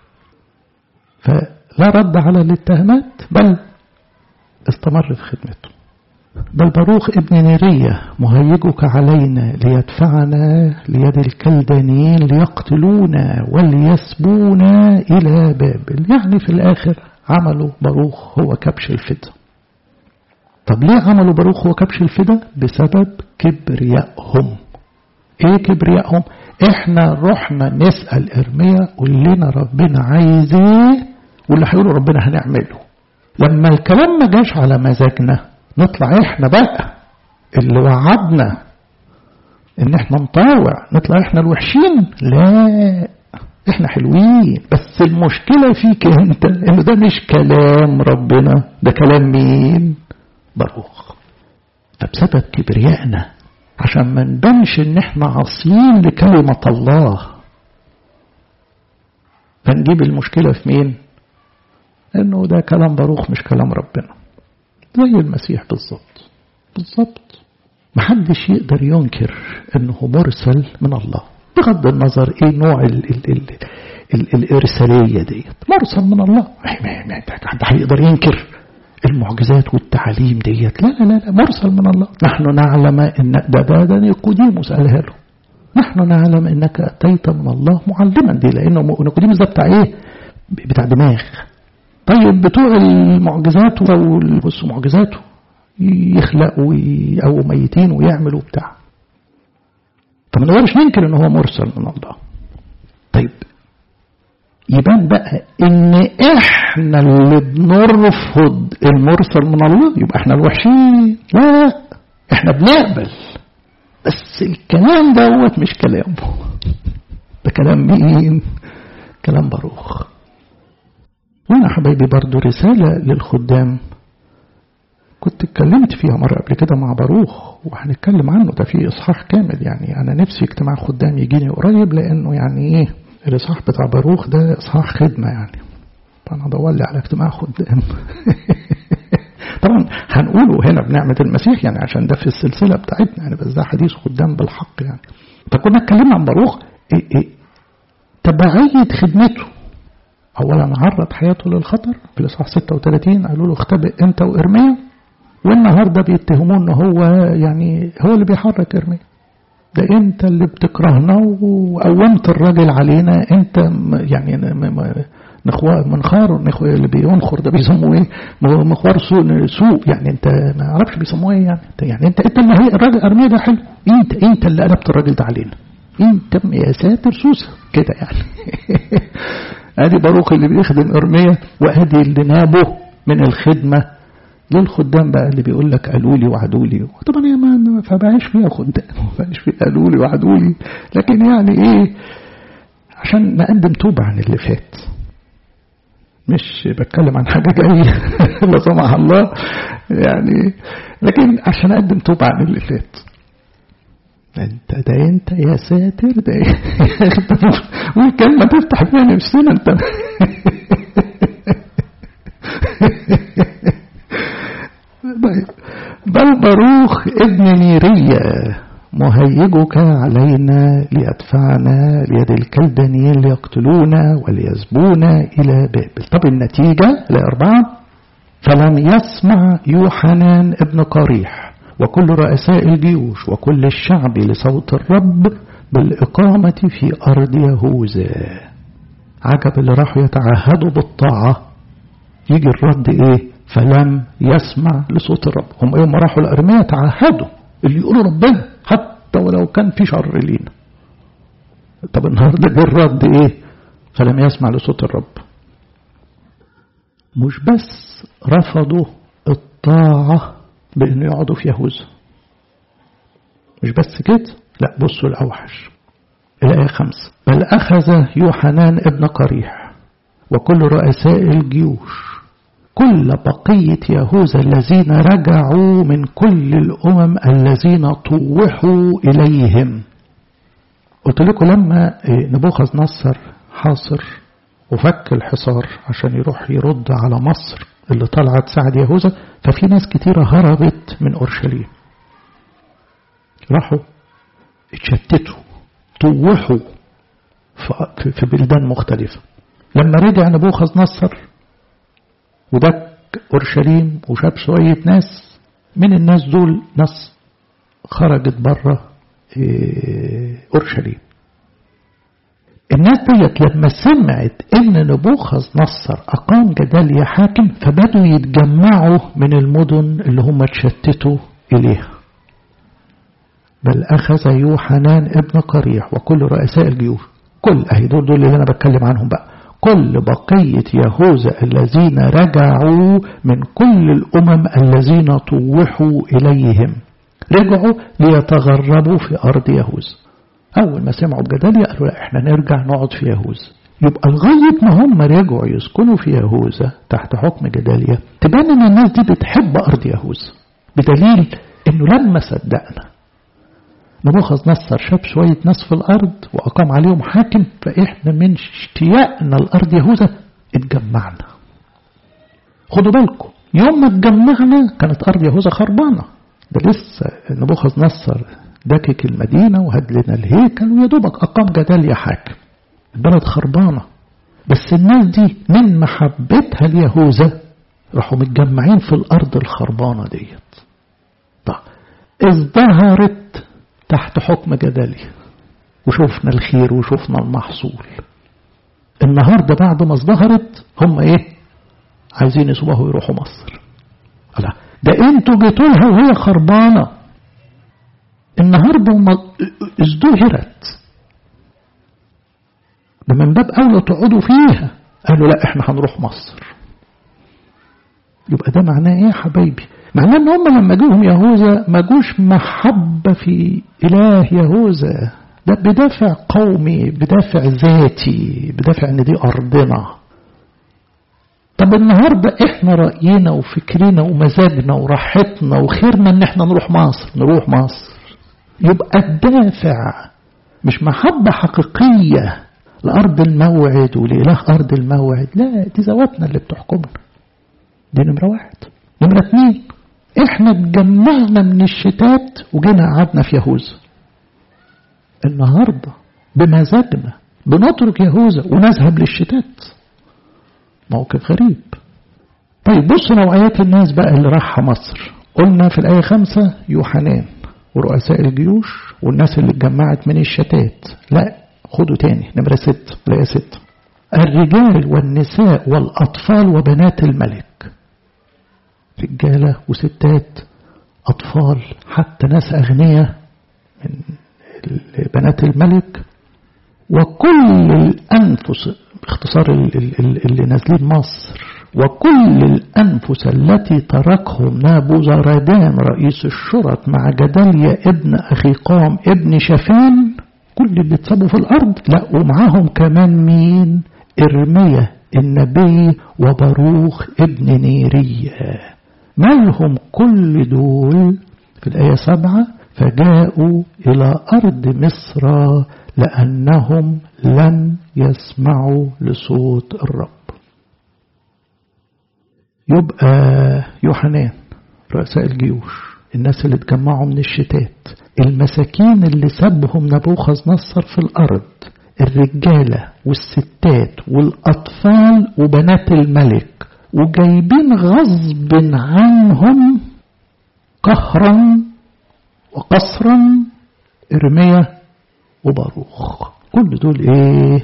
فلا رد على الاتهامات بل استمر في خدمته. بل باروخ ابن نيرية مهيجك علينا ليدفعنا ليد الكلدانيين ليقتلونا وليسبونا إلى بابل. يعني في الآخر عملوا باروخ هو كبش الفدا. طب ليه عملوا باروخ هو كبش الفدا؟ بسبب كبريائهم. ايه كبريائهم؟ احنا رحنا نسأل ارميا قول لنا ربنا عايز ايه واللي هيقوله ربنا هنعمله. لما الكلام ما جاش على مزاجنا نطلع احنا بقى اللي وعدنا ان احنا نطاوع، نطلع احنا الوحشين. لا، احنا حلوين. بس المشكلة فيك انت انه ده مش كلام ربنا، ده كلام مين؟ باروخ. فبسبب كبريائنا عشان ما نبانش ان احنا عاصيين لكلمة الله فنجيب المشكلة في مين؟ انه ده كلام باروخ مش كلام ربنا. زي المسيح بالضبط. محدش يقدر ينكر انه مرسل من الله بغض النظر ايه نوع الارسالية ديت. مرسل من الله، حد هيقدر ينكر المعجزات والتعاليم ديت؟ لا، مرسل من الله. نحن نعلم ان ده نيقوديموس قالها له، نحن نعلم انك اتيت من الله معلما. دي لانه نيقوديموس ده بتاع ايه؟ بتاع دماغ. طيب بتوع المعجزات بصوا معجزاته يخلقوا او ميتين ويعملوا بتاع. فما نقدرش ننكر ان هو مرسل من الله. طيب يبان بقى ان احنا اللي بنرفض المرسل من الله يبقى احنا الوحشين. لا، احنا بنقبل، بس الكلام دوت مش كلامه. ده كلام مين؟ كلام باروخ. وانا حبايبي برضو رسالة للخدام كنت اتكلمت فيها مرة قبل كده مع باروخ وهنتكلم عنه، ده في إصحاح كامل. يعني أنا نفسي اجتماع خدام يجيني قريب، لأنه يعني إيه الإصحاح بتاع باروخ ده إصحاح خدمة يعني. فأنا أدور لي على اجتماع خدام طبعا هنقوله هنا بنعمة المسيح يعني عشان ده في السلسلة بتاعتنا يعني، بس ده حديث خدام بالحق يعني. فكنا اتكلمنا عن باروخ تبعية خدمته. أولا عرض حياته للخطر في الإصحاح 36، قالوا له اختبئ أنت وإرميا، والنهاردة بيتهمون أنه هو يعني هو اللي بيحرك إرميا. ده أنت اللي بتكرهنا وقومت الراجل علينا. أنت يعني منخار اللي بينخر ده بيسموه إيه؟ مخوار سوء يعني. أنت ما أعرفش بيسموه إيه يعني. أنت اللي هي الراجل إرميا ده حلو، أنت اللي قلبت الراجل ده علينا. أنت يا ساتر سوسة كده يعني ادي باروخ اللي بيخدم ارميا، وادي اللي نابه من الخدمة للخدام بقى اللي بيقول لك قالوا لي وعدوا لي. طبعا هي ما فبعيش فيها خدام، ما فبعيش فيها قالوا لي وعدوا لي، لكن يعني ايه عشان نقدم توبة عن اللي فات. مش بتكلم عن حاجة جاية لا سمح الله يعني، لكن عشان اقدم توبة عن اللي فات. انت يا ساتر ده والكلمة تفتح فيها نفسنا انت بل باروخ ابن نيرية مهيجك علينا ليدفعنا ليد الكلدانيين ليقتلونا وليسبونا إلى بابل. طب النتيجة ل4 فلم يسمع يوحنان ابن قريح وكل رؤساء الجيوش وكل الشعب لصوت الرب بالإقامة في أرض يهوذا. عجب اللي راحوا يتعهدوا بالطاعة، يجي الرد إيه؟ فلم يسمع لصوت الرب. هم يوم ما راحوا لأرميا تعهدوا اللي يقولوا ربنا حتى ولو كان في شر لينا. طب النهارده جه الرد إيه؟ فلم يسمع لصوت الرب. مش بس رفضوا الطاعة بأنه يقعدوا في يهوذا، مش بس كده، لا بصوا الأوحش. الآية 5 بل أخذ يوحنان ابن قريح وكل رؤساء الجيوش كل بقية يهوذا الذين رجعوا من كل الأمم الذين طوحوا إليهم. قلت لكم لما نبوخذ نصر حاصر وفك الحصار عشان يروح يرد على مصر اللي طلعت ساعد يهوذا، ففي ناس كتيرة هربت من أورشليم، راحوا اتشتتوا طوحوا في بلدان مختلفة. لما رجع نبوخذ نصر ودك أورشليم وشاب شوية ناس من الناس دول، ناس خرجت بره أورشليم. الناس ديت لما سمعت ان نبوخذ نصر اقام جداليا حاكم فبدوا يتجمعوا من المدن اللي هم اتشتتوا اليها. بل اخذ يوحنان ابن قريح وكل رؤساء الجيوش كل دول اللي انا بتكلم عنهم بقى، كل بقية يهوذا الذين رجعوا من كل الامم الذين طوحوا اليهم، رجعوا ليتغربوا في ارض يهوذا. أول ما سمعوا بجداليا قالوا لا إحنا نرجع نقعد في يهوذا. يبقى لغاية ما هم رجعوا يسكنوا في يهوذا تحت حكم جداليا تبان إن الناس دي بتحب أرض يهوذا، بدليل إنه لما صدقنا نبوخذ نصر شاب شوية ناس في الأرض وأقام عليهم حاكم، فإحنا من اشتياقنا الأرض يهوذا اتجمعنا. خدوا بالكم يوم ما اتجمعنا كانت أرض يهوذا خربانة، ده لسه نبوخذ نصر دكك المدينة وهد لنا الهيكل ويدوبك أقام جداليا حاكم، البلد خربانة. بس الناس دي من محبتها ليهوذا راحوا متجمعين في الأرض الخربانة ديت. طيب ازدهرت تحت حكم جداليا وشوفنا الخير وشوفنا المحصول. النهاردة بعد ما ازدهرت هم ايه؟ عايزين يسوبها ويروحوا مصر. لا ده انتوا جيتولها وهي خربانة، النهاردة ازدهرت، ده من باب أولى تقعدوا فيها. قالوا لا احنا هنروح مصر. يبقى ده معناه ايه يا حبايبي؟ معناه ان هم لما جوهم يهوذا ما جوش محبة في إله يهوذا، ده بدافع قومي، بدافع ذاتي، بدافع ان دي أرضنا. طب النهاردة احنا رأينا وفكرنا ومزاجنا وراحتنا وخيرنا ان احنا نروح مصر، نروح مصر. يبقى الدافع مش محبة حقيقية لأرض الموعد ولإله أرض الموعد، لا دي ذواتنا اللي بتحكمنا. دي نمرة 1. نمرة 2 احنا اتجمعنا من الشتات وجينا قعدنا في يهوذا. النهاردة بمزاجنا بنترك يهوذا ونذهب للشتات، موقف غريب. طيب بصوا نوعيات الناس بقى اللي راحها مصر. قلنا في الآية 5 يوحنان ورؤساء الجيوش والناس اللي اتجمعت من الشتات. لا خدوا تاني نمرة 6 الآية 6 الرجال والنساء والأطفال وبنات الملك. رجالة وستات أطفال حتى ناس أغنياء من بنات الملك، وكل الأنفس باختصار اللي نازلين مصر، وكل الأنفس التي تركهم نابوزردان رئيس الشرط مع جداليا ابن أخيقام ابن شافان، كل اللي اتسابوا في الأرض. لا ومعاهم كمان مين؟ إرميا النبي وباروخ ابن نيرية. مالهم كل دول؟ في الآية 7 فجاءوا إلى أرض مصر لأنهم لم يسمعوا لصوت الرب. يبقى يوحنان رؤساء الجيوش، الناس اللي اتجمعوا من الشتات، المساكين اللي سابهم نبوخذ نصر في الأرض، الرجالة والستات والأطفال وبنات الملك، وجايبين غصب عنهم قهرا وقصرا إرميا وباروخ. كل دول ايه؟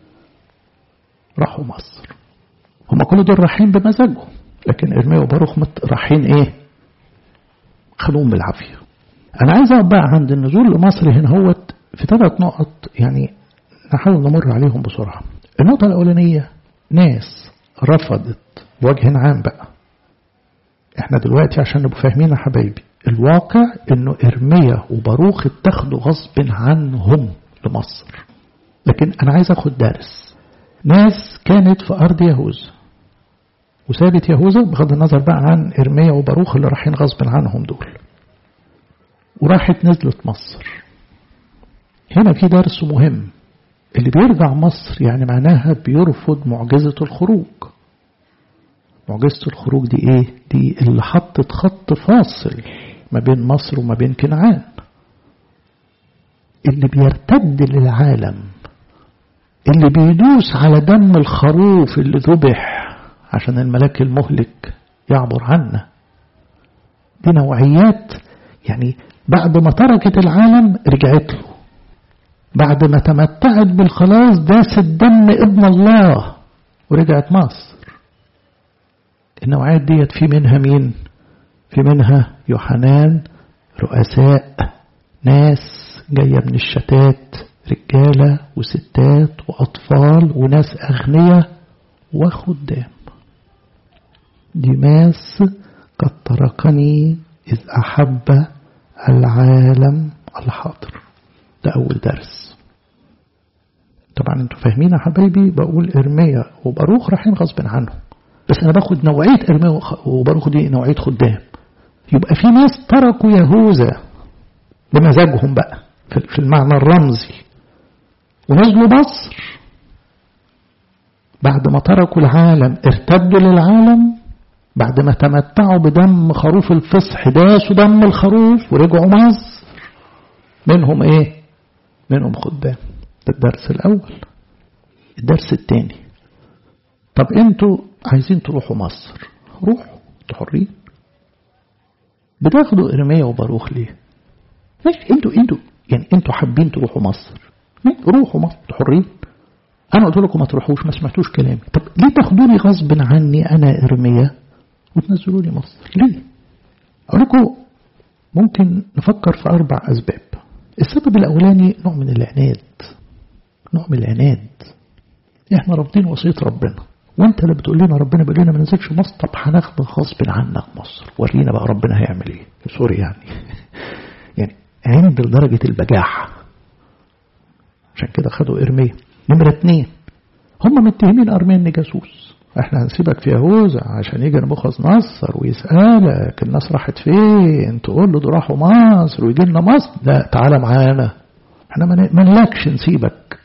راحوا مصر. هم كل دول رايحين بمزاجهم، لكن إرميا وباروخ رايحين ايه؟ خدوهم بالعافية. أنا عايز أقعد بقى عند النزول لمصر هنا هو في 3 نقط، يعني نحاول نمر عليهم بسرعة. النقطة الأولانية، ناس رفضت وجه عام بقى. احنا دلوقتي عشان نبقى فاهمين يا حبايبي، الواقع انه إرميا وباروخ اتخذوا غصب عنهم لمصر. لكن أنا عايز أخد درس. ناس كانت في أرض يهوذا وسابت يهوذا، بغض النظر بقى عن إرميا وباروخ اللي رايحين غصب عنهم دول، وراحت نزلت مصر. هنا في درس مهم. اللي بيرجع مصر يعني معناها بيرفض معجزة الخروج. معجزة الخروج دي ايه؟ دي اللي حطت خط فاصل ما بين مصر وما بين كنعان. اللي بيرتد للعالم، اللي بيدوس على دم الخروف اللي ذبح عشان الملاك المهلك يعبر عنا. دي نوعيات يعني بعد ما تركت العالم رجعت له، بعد ما تمتعت بالخلاص داست دم ابن الله ورجعت مصر. النوعيات ديت في منها مين؟ في منها يوحنان، رؤساء، ناس جاية من الشتات، رجالة وستات وأطفال وناس أغنياء وخدام. ديماس قد تركني إذ أحب العالم الحاضر. ده أول درس. طبعا انتوا فاهمين يا حبايبي، بقول إرميا وباروخ رايحين غصب عنهم، بس أنا باخد نوعية إرميا وباروخ دي نوعية خدام. يبقى في ناس تركوا يهوذا بمزاجهم بقى في المعنى الرمزي ونزلوا مصر. بعد ما تركوا العالم ارتدوا للعالم، بعد ما تمتعوا بدم خروف الفصح داسوا دم الخروف ورجعوا مصر. منهم ايه؟ منهم خدام. ده الدرس الأول. الدرس الثاني، طب انتوا عايزين تروحوا مصر، روحوا، انتوا حرين. بتاخدوا إرميا وباروخ ليه؟ ماشي، انتوا حابين تروحوا مصر، روحوا مصر، انتوا حرين. انا قلت لكم ما تروحوش، ما سمعتوش كلامي. طب ليه تاخدوني غصب عني انا إرميا وتنزلوني مصر؟ ليه؟ اقول لكم ممكن نفكر في 4 أسباب. السبب الأولاني نوع من العناد. نوع من العناد. احنا رافضين وصية ربنا، وانت اللي بتقول لنا ربنا بيقول لنا ما ننزلش مصر. طب هناخد غصب عنك مصر، ورينا بقى ربنا هيعمل ايه. سوري يعني عند لدرجة البجاحة. عشان كده خدوا إرميا. نمرة 2، هم متهمين إرميا إن جاسوس. احنا هنسيبك في يهوذا عشان يجي نبوخذ نصر ويسألك الناس راحت فين، تقول له دول راحوا مصر ويجي لنا مصر. لا، تعالى معانا، احنا ما نلكش نسيبك.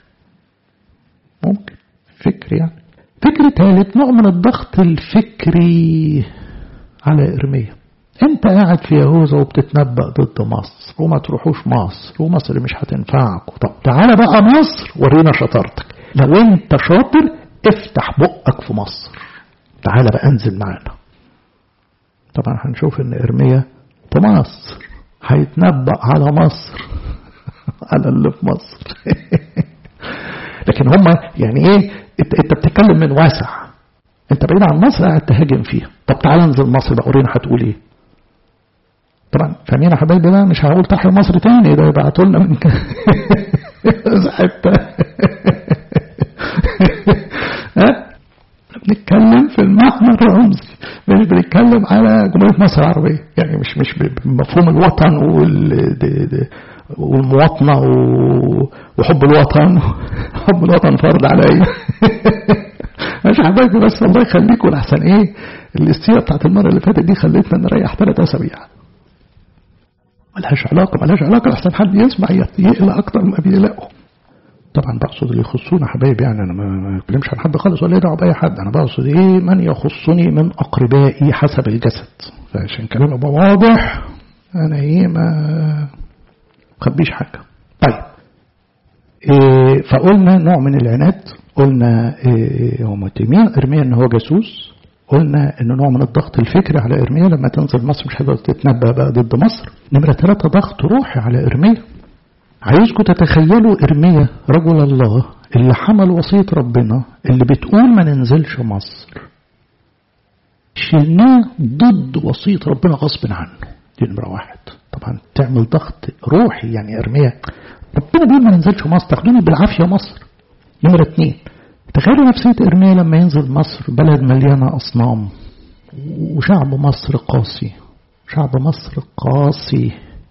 ممكن فكر يعني. فكر ثالث، نوع من الضغط الفكري على إرميا. انت قاعد في يهوذا وبتتنبأ ضد مصر وما تروحوش مصر ومصر مش هتنفعك. طب تعالى بقى مصر ورينا شطارتك. لو انت شاطر افتح بقك في مصر، تعالى بقى انزل معانا. طبعا هنشوف ان إرميا في مصر هيتنبأ على مصر على اللي في مصر. لكن هم يعني ايه، انت بتتكلم من واسع، انت بعيد عن مصر قاعد تهاجم فيها. طب تعالى انزل مصر بقى ورينا هتقول ايه. طبعا فاهمين يا حبايبي، بقى مش هقول تحيا مصر تاني، ده يبعتوا لنا من حتى. بنتكلم في المعنى الرمزي، مش بنتكلم على جمهورية مصر العربية. يعني مش بمفهوم الوطن والمواطنة وحب الوطن. حب الوطن فرض عليا. مش حبايبي، بس الله يخليكم لحسن ايه الاستيرة بتاعت المرة اللي فاتت دي خليتنا نريح 3 أسابيع. ملهاش علاقة لحسن حد يسمع يقلق أكتر ما بيقلقوا. طبعا بقصد اللي يخصونا حبايبي، يعني أنا ما بكلمش عن حد خالص ولا يدعو بأي حد، أنا بقصد إيه من يخصني من أقربائي حسب الجسد، فعشان كلامي يبقى واضح أنا إيه ما خبيش حاجة. طيب فقلنا نوع من العناد، قلنا هو متهمين إرميا إن هو جاسوس، قلنا إنه نوع من الضغط الفكري على إرميا لما تنزل مصر مش هتقدر تتنبأ بقى ضد مصر. نمرة 3 ضغط روحي على إرميا. عايزكم تتخيلوا إرميا رجل الله اللي حمل وصية ربنا اللي بتقول ما ننزلش مصر، شلناه ضد وصية ربنا غصب عنه. دي نمرة 1 طبعا تعمل ضغط روحي، يعني إرميا ربنا بيقول ما ننزلش مصر، تاخدوني بالعافية مصر. نمرة 2 تخيلوا نفسية إرميا لما ينزل مصر بلد مليانة أصنام وشعب مصر قاسي، شعب مصر قاسي.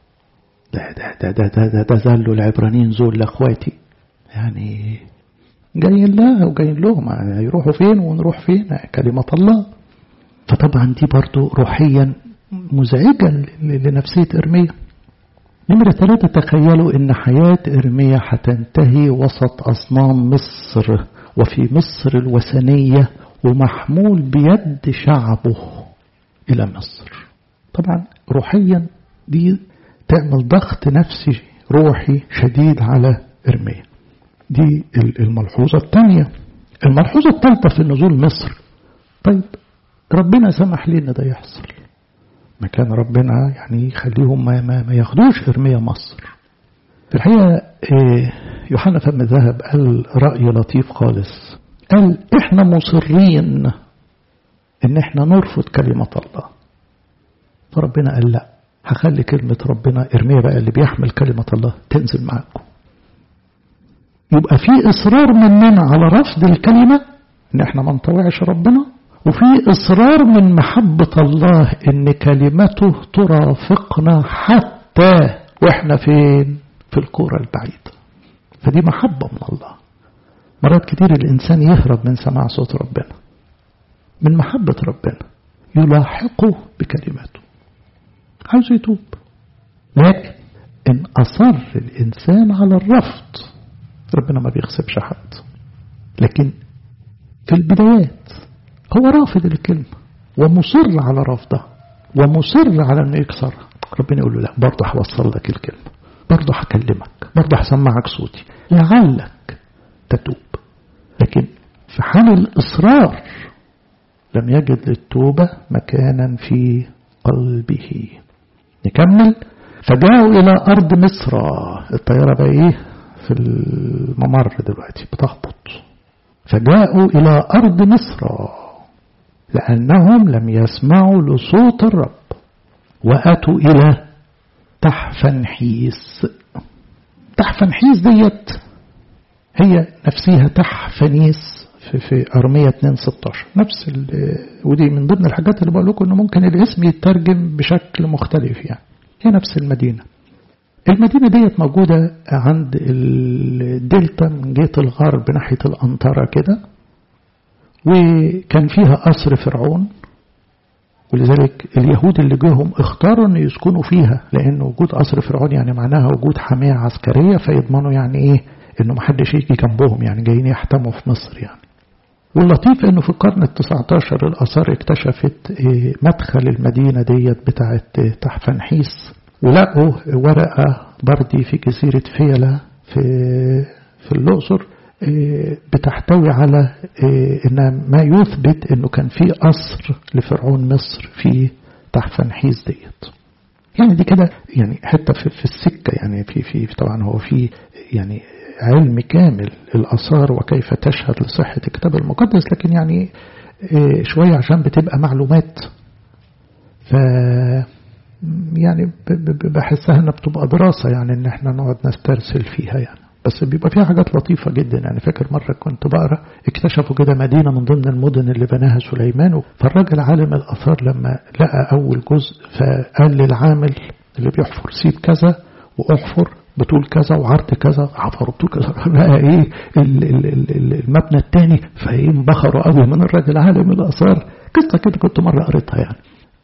ده زلوا العبرانيين زول لأخواتي، يعني جايين لها وجايين لهم، يروحوا فين ونروح فين كلمة الله. فطبعا دي برضو روحيا مزعجة لنفسية إرميا. نمرة 3 تخيلوا إن حياة إرميا هتنتهي وسط أصنام مصر وفي مصر الوثنية ومحمول بيد شعبه إلى مصر. طبعا روحيا دي تعمل ضغط نفسي روحي شديد على إرميا. دي الملحوظة الثانية. الملحوظة الثالثة في نزول مصر، طيب ربنا سمح لنا ده يحصل، ما كان ربنا يعني يخليهم ما ياخدوش إرميا مصر. في الحقيقة يوحنا فم الذهب قال رأي لطيف خالص، قال إحنا مصرين إن إحنا نرفض كلمة الله، فربنا قال لا، هخلي كلمة ربنا إرميا بقى اللي بيحمل كلمة الله تنزل معكم. يبقى في إصرار مننا على رفض الكلمة إن إحنا ما نطوعش ربنا، وفي إصرار من محبة الله إن كلمته ترافقنا حتى وإحنا فين في الكرة البعيدة. فدي محبة من الله. مرات كتير الإنسان يهرب من سماع صوت ربنا من محبة ربنا، يلاحقه بكلماته، عايز يتوب. لكن إن أصر الإنسان على الرفض ربنا ما بيغصبش حد، لكن في البدايات هو رافض الكلمة ومصر على رفضها ومصر على أنه يكسرها، ربنا يقول له لا، برضه هوصل لك الكلمة، برضه هكلمك، برضه هسمعك صوتي لعلك تتوب. لكن في حال الإصرار لم يجد للتوبة مكانا في قلبه. نكمل. فجاءوا إلى أرض مصر. الطيارة بقى إيه في الممر دلوقتي بتهبط. فجاءوا إلى أرض مصر لأنهم لم يسمعوا لصوت الرب وأتوا إلى تحفنحيس. تحفنحيس ديت هي نفسها تحفنيس في أرمية 2:16 نفس ودي من ضمن الحاجات اللي بقول لكم إنه ممكن الاسم يترجم بشكل مختلف. يعني هي نفس المدينة. المدينة ديت موجودة عند الدلتا من جهة الغرب ناحية الأنطرة كده، وكان فيها قصر فرعون، ولذلك اليهود اللي جاهم اختاروا أن يسكنوا فيها، لأن وجود قصر فرعون يعني معناها وجود حماية عسكرية، فيضمنوا يعني إيه إنه محدش يجي جنبهم، يعني جايين يحتموا في مصر يعني. واللطيف إنه في القرن ال19 الآثار اكتشفت مدخل المدينة ديت بتاعت تحفنحيس، ولقوا ورقة بردي في جزيرة فيلة في الأقصر بتحتوي على إن ما يثبت إنه كان في قصر لفرعون مصر في تحفنحيس ديت. يعني دي كده يعني حتى في السكة، يعني في طبعا هو في يعني علم كامل الآثار وكيف تشهد لصحة الكتاب المقدس، لكن يعني شوية عشان بتبقى معلومات، ف يعني بحسها انها بتبقى دراسة، يعني ان احنا نقعد نسترسل فيها يعني، بس بيبقى فيها حاجات لطيفة جدا. يعني فاكر مرة كنت بقرأ اكتشفوا كده مدينة من ضمن المدن اللي بناها سليمان، فالراجل عالم الآثار لما لقى أول جزء فقال للعامل اللي بيحفر سيب كذا وأحفر بطول كذا وعرض كذا، عفر بطول كذا، بقى ايه المبنى الثاني، فانبخروا قوي من الراجل عالم الآثار. قصة كده كنت مرة قريتها يعني.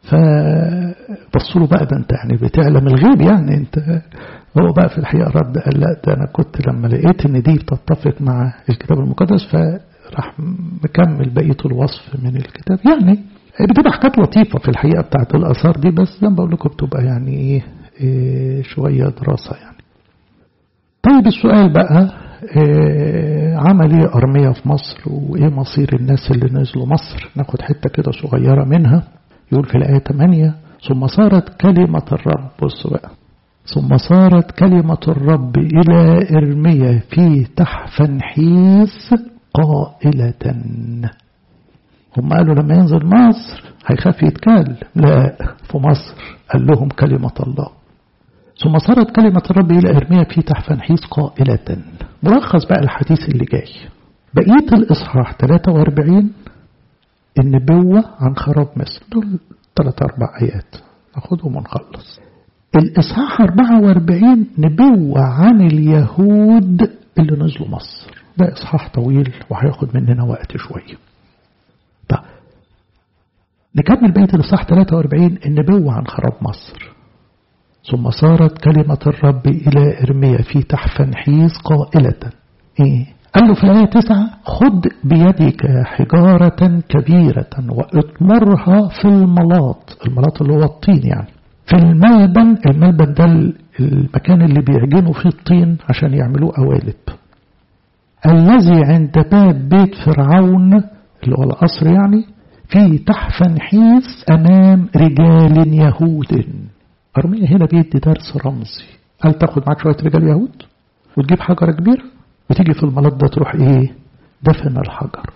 فبصوا له بقى ده انت يعني بتعلم الغيب يعني انت. هو بقى في الحقيقة رد قال لا ده انا كنت لما لقيت ان دي بتتفق مع الكتاب المقدس فراح مكمل بقية الوصف من الكتاب. يعني بتبقى حاجات لطيفة في الحقيقة بتاعت الآثار دي، بس زي ما بقول لكم بتبقى يعني ايه شوية دراسة يعني. طيب السؤال بقى عمل ايه أرميا في مصر وايه مصير الناس اللي نزلوا مصر؟ ناخد حتة كده صغيرة منها. يقول في الآية 8 ثم صارت كلمة الرب، بصوا بقى، ثم صارت كلمة الرب إلى إرميا في تحفنحيس قائلة. هم قالوا لما ينزل مصر هيخاف يتكلم، لا في مصر قال لهم كلمة الله. ثم صارت كلمة الرب إلى إرميا في تحفنحيس قائلة. ملخص بقى الحديث اللي جاي بقية الإصحاح 43 النبوة عن خراب مصر، دول 3-4 آيات ناخدهم ونخلص. الإصحاح 44 نبوة عن اليهود اللي نزلوا مصر، ده إصحاح طويل وهياخد مننا وقت شوية. طيب نكمل بقية الإصحاح 43 النبوة عن خراب مصر. ثم صارت كلمة الرب إلى إرميا في تحفنحيس قائلة. إيه؟ قال له في الآية 9 خذ بيدك حجارة كبيرة واطمرها في الملاط، الملاط اللي هو الطين يعني، في الملبن. الملبن ده المكان اللي بيعجنوا فيه الطين عشان يعملوه قوالب، الذي عند باب بيت فرعون اللي هو القصر يعني، في تحفنحيس أمام رجال يهود. أرميا هنا بيدي درس رمزي. هل تاخد معك شوية رجال يهود وتجيب حجرة كبيرة وتيجي في الملاط ده تروح ايه دفن الحجر.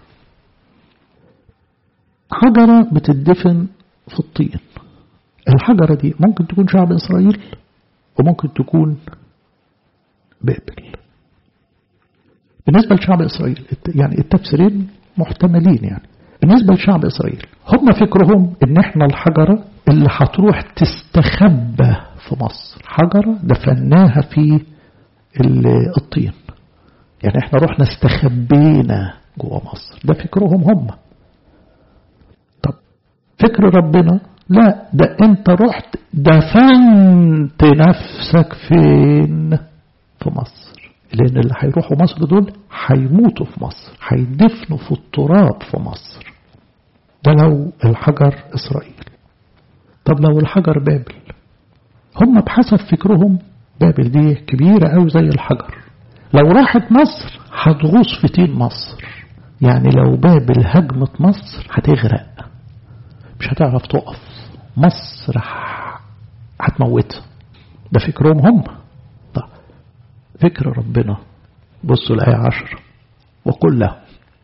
حجرة بتدفن في الطين. الحجرة دي ممكن تكون شعب إسرائيل وممكن تكون بابل. بالنسبة لشعب إسرائيل يعني التفسيرين محتملين. يعني بالنسبة لشعب إسرائيل هم فكرهم ان احنا الحجرة اللي هتروح تستخبى في مصر، حجرة دفناها في الطين، يعني احنا رحنا استخبينا جوه مصر، ده فكرهم هم. طب فكر ربنا لا، ده انت رحت دفنت نفسك فين؟ في مصر. لان اللي هيروحوا مصر دول هيموتوا في مصر، هيدفنوا في التراب في مصر. ده لو الحجر إسرائيل. طب لو الحجر بابل، هم بحسب فكرهم بابل دي كبيرة أوي زي الحجر، لو راحت مصر هتغوص في طين مصر. يعني لو بابل هجمت مصر هتغرق، مش هتعرف تقف، مصر هتموتها. ده فكرهم هم. طب فكر ربنا بصوا الآية 10 وقل له.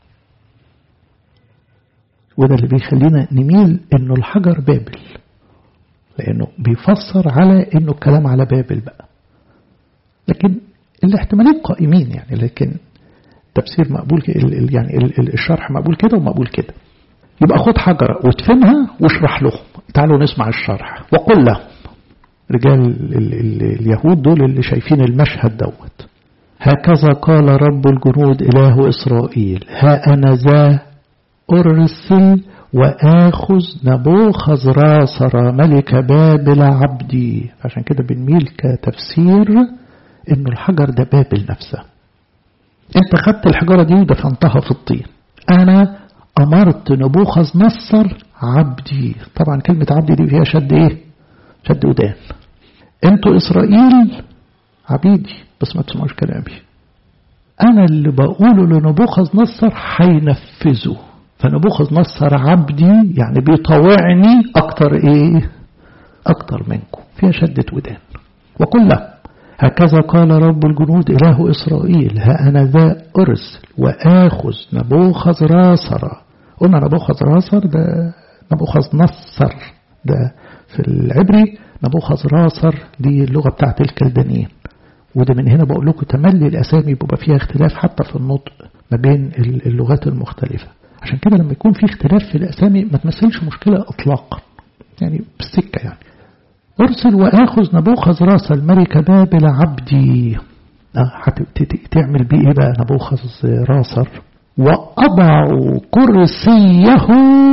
وده اللي بيخلينا نميل انه الحجر بابل، لانه بيفسر على انه الكلام على بابل بقى. لكن الاحتمالين قائمين يعني، لكن تفسير مقبول يعني الشرح مقبول كده ومقبول كده. يبقى خد حجرة وادفنها واشرح لهم. تعالوا نسمع الشرح. وقل لهم، رجال اليهود دول اللي شايفين المشهد دوت، هكذا قال رب الجنود إله إسرائيل، ها أنا ذا أرسل وآخذ نبوخذراسر ملك بابل عبدي. عشان كده بنميل كتفسير إنه الحجر ده بابل نفسه. أنت خدت الحجرة دي ودفنتها في الطين، أنا أمرت نبوخذنصر عبدي. طبعا كلمة عبدي دي فيها شد إيه؟ شد ودان. أنتوا إسرائيل عبيدي بس ما تسمعوش كلامي، أنا اللي بقوله لنبوخذنصر هينفذه. فنبوخذنصر عبدي يعني بيطوعني أكتر إيه؟ أكتر منكم. فيها شدة ودان. وقل له هكذا قال رب الجنود إله إسرائيل، ها أنا ذا أرسل وآخذ نبوخذراسر. قلنا نبوخذراسر ده نبوخذنصر، ده في العبري نبوخذراسر دي اللغة بتاعت الكلدانيين. وده من هنا بقول لكم تملي الأسامي بيبقى فيها اختلاف حتى في النطق ما بين اللغات المختلفة. عشان كده لما يكون في اختلاف في الأسامي ما تمثلش مشكلة إطلاقا، يعني بالسكة. يعني أرسل وآخذ نبوخذراسر الملك بابل عبدي. تعمل بيه إيه بقى نبوخذراسر؟ وأضع كرسيه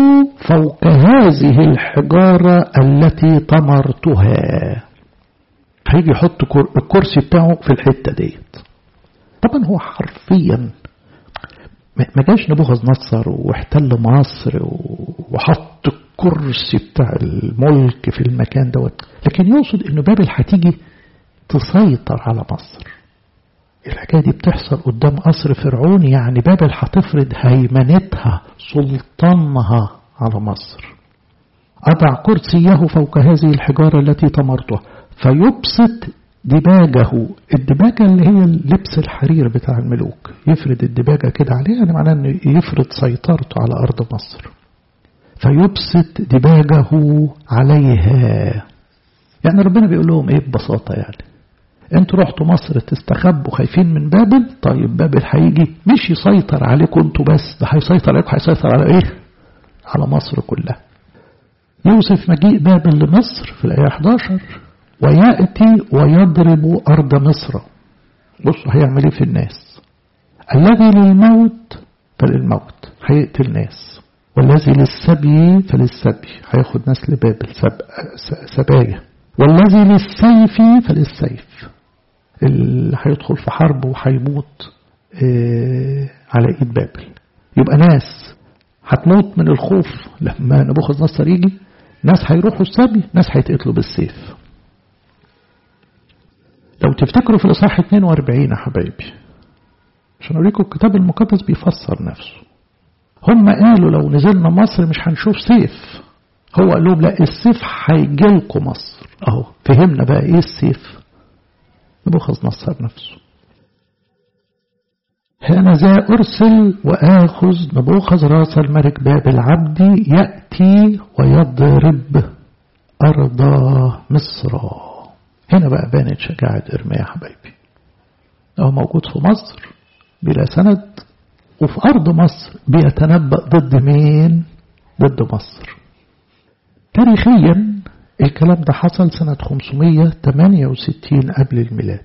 فوق هذه الحجارة التي طمرتها. هيجي يحط الكرسي بتاعه في الحتة ديت. طبعا هو حرفيا ما جاش نبوخذ نصر واحتل مصر وحط الكرسي بتاع الملك في المكان دوت، لكن يقصد انه بابل هتيجي تسيطر على مصر. الحكاية دي بتحصل قدام قصر فرعون، يعني بابل هتفرض هيمنتها سلطانها على مصر. أضع كرسيه فوق هذه الحجارة التي طمرتها فيبسط دباجه. الدباجة اللي هي لبس الحرير بتاع الملوك، يفرد الدباجة كده عليها، يعني معناه أنه يفرض سيطرته على أرض مصر. فيبسط دباجه عليها. يعني ربنا بيقول لهم إيه ببساطة؟ يعني انتوا رحتوا مصر تستخبوا خايفين من بابل، طيب بابل هيجي مش يسيطر عليكم انتوا بس، ده هيسيطر عليكم، هيسيطر على ايه؟ على مصر كلها. يوصف مجيء بابل لمصر في الآية 11: ويأتي ويضرب أرض مصر. بصوا هيعمل ايه في الناس؟ الذي للموت فللموت، هيقتل ناس، والذي للسبي فللسبي، هياخد ناس لبابل سبايا، والذي للسيف فللسيف، اللي هيدخل في حرب وهيموت على ايد بابل. يبقى ناس هتموت من الخوف لما نبوخذ نصر يجي، ناس هيروحوا السبي، ناس هيتقتلوا بالسيف. لو تفتكروا في الإصحاح 42 يا حبايبي، عشان أوريكم الكتاب المقدس بيفسر نفسه. هم قالوا لو نزلنا مصر مش هنشوف سيف، هو قال لهم لا، السيف هيجيلكم مصر. اهو فهمنا بقى ايه السيف. نبوخذ نصر نفسه: هانذا أرسل وآخذ نبوخذ راس الملك بابل عبدي يأتي ويضرب أرض مصر. هنا بقى بانت شجاعة إرميا حبايبي. هو موجود في مصر بلا سند، وفي أرض مصر بيتنبأ ضد مين؟ ضد مصر. تاريخيا الكلام ده حصل سنة 568 قبل الميلاد.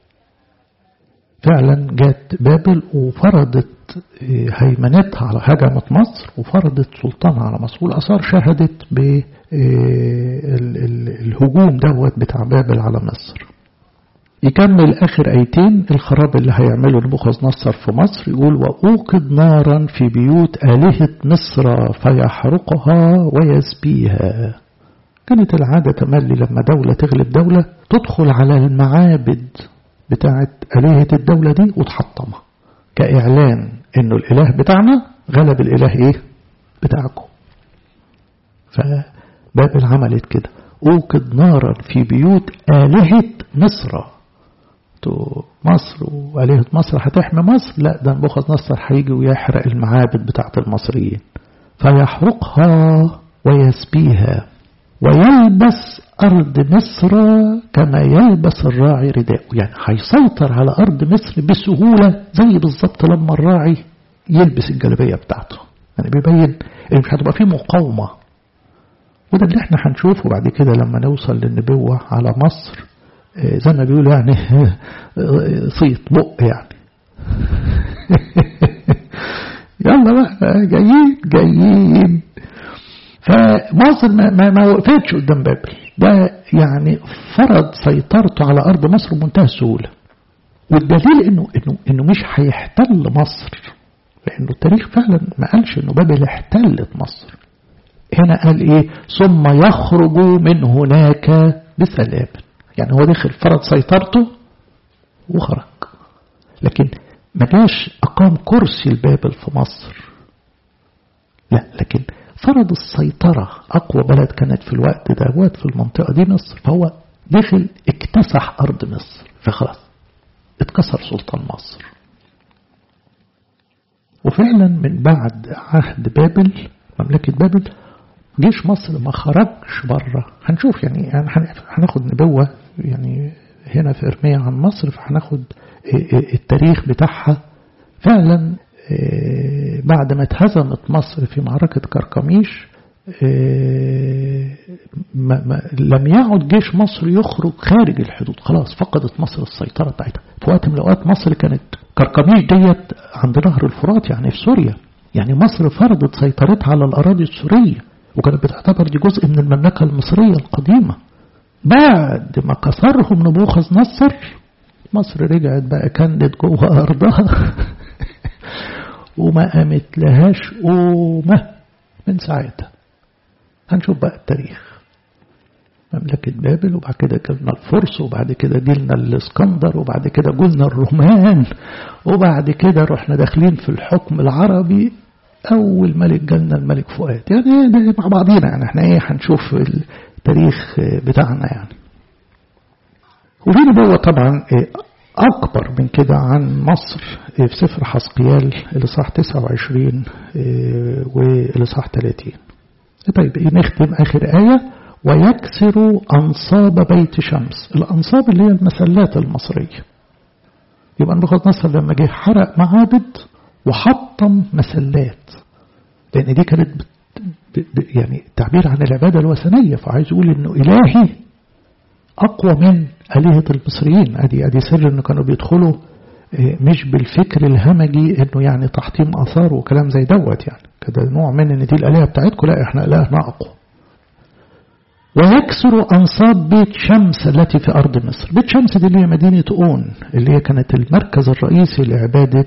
فعلا جات بابل وفرضت هيمنتها على هجمة مصر، وفرضت سلطانها على مصر، والآثار شهدت بالهجوم دوت بتاع بابل على مصر. يكمل آخر آيتين الخراب اللي هيعمله نبوخذ نصر في مصر. يقول: وأوقد نارا في بيوت آلهة مصر فيحرقها ويسبيها. كانت العادة تملي لما دولة تغلب دولة تدخل على المعابد بتاعت آلهة الدولة دي وتحطمها، كإعلان إنه الإله بتاعنا غلب الإله إيه بتاعكم. فبابل عملت كده: أوقد نارا في بيوت آلهة مصر. مصر وآلهة مصر هتحمي مصر؟ لا، ده نبوخذ نصر هيجي ويحرق المعابد بتاعت المصريين. فيحرقها ويسبيها ويلبس أرض مصر كما يلبس الراعي رداءه. يعني هيسيطر على أرض مصر بسهولة زي بالظبط لما الراعي يلبس الجلبية بتاعته. يعني بيبين إن مش هتبقى فيه مقاومة. وده اللي احنا هنشوفه بعد كده لما نوصل للنبوة على مصر. زي ما بيقولوا يعني صيت بق يعني. يلا بقى جايين. فمصر ما وقفتش قدام بابل. ده يعني فرض سيطرته على أرض مصر بمنتهى السهولة. والدليل إنه مش هيحتل مصر، لأنه التاريخ فعلا ما قالش إنه بابل احتلت مصر. هنا قال إيه؟ ثم يخرج من هناك بسلام. يعني هو دخل فرض سيطرته وخرج، لكن ما جاش أقام كرسي البابل في مصر، لا، لكن فرض السيطرة. أقوى بلد كانت في الوقت ده وقت في المنطقة دي مصر، فهو دخل اكتسح أرض مصر، فخلاص اتكسر سلطان مصر. وفعلا من بعد عهد بابل، مملكة بابل، جيش مصر ما خرجش بره. هنشوف يعني هناخد نبوة يعني هنا في إرميا عن مصر، فهناخد التاريخ بتاعها. فعلا بعد ما اتهزمت مصر في معركة كركميش لم يعد جيش مصر يخرج خارج الحدود. خلاص فقدت مصر السيطرة بتاعتها. في وقت من الأوقات مصر كانت كركميش ديت عند نهر الفرات، يعني في سوريا. يعني مصر فرضت سيطرتها على الأراضي السورية، وكانت بتعتبر دي جزء من المملكة المصرية القديمة. بعد ما كسرهم نبوخذ نصر مصر رجعت بقى كانت جوه أرضها وما قامت لهاش قومة من ساعتها. هنشوف بقى التاريخ، مملكة بابل وبعد كده جلنا الفرس وبعد كده جلنا الاسكندر وبعد كده جلنا الرومان وبعد كده رحنا داخلين في الحكم العربي. أول ملك جلنا الملك فؤاد. يعني ده مع بعضينا، يعني احنا ايه هنشوف التاريخ بتاعنا يعني. وفي نبوة طبعا أكبر من كده عن مصر في سفر حزقيال الإصحاح 29 والإصحاح 30. طيب نختم آخر آية: ويكسر أنصاب بيت شمس. الأنصاب اللي هي المسلات المصرية. يبقى نبوخذ نصر لما جه حرق معابد وحطم مسلات، لأن دي كانت يعني تعبير عن العبادة الوثنية، فعايز يقول إنه إلهي أقوى من آلهة المصريين. أدي سر إنه كانوا بيدخلوا مش بالفكر الهمجي إنه يعني تحطيم آثار وكلام زي دوت، يعني كده نوع من إن دي الآلهة بتاعتكم، لا إحنا إلهنا أقوى. ويكسر أنصاب بيت شمس التي في أرض مصر. بيت شمس دي اللي هي مدينة أون، اللي هي كانت المركز الرئيسي لعبادة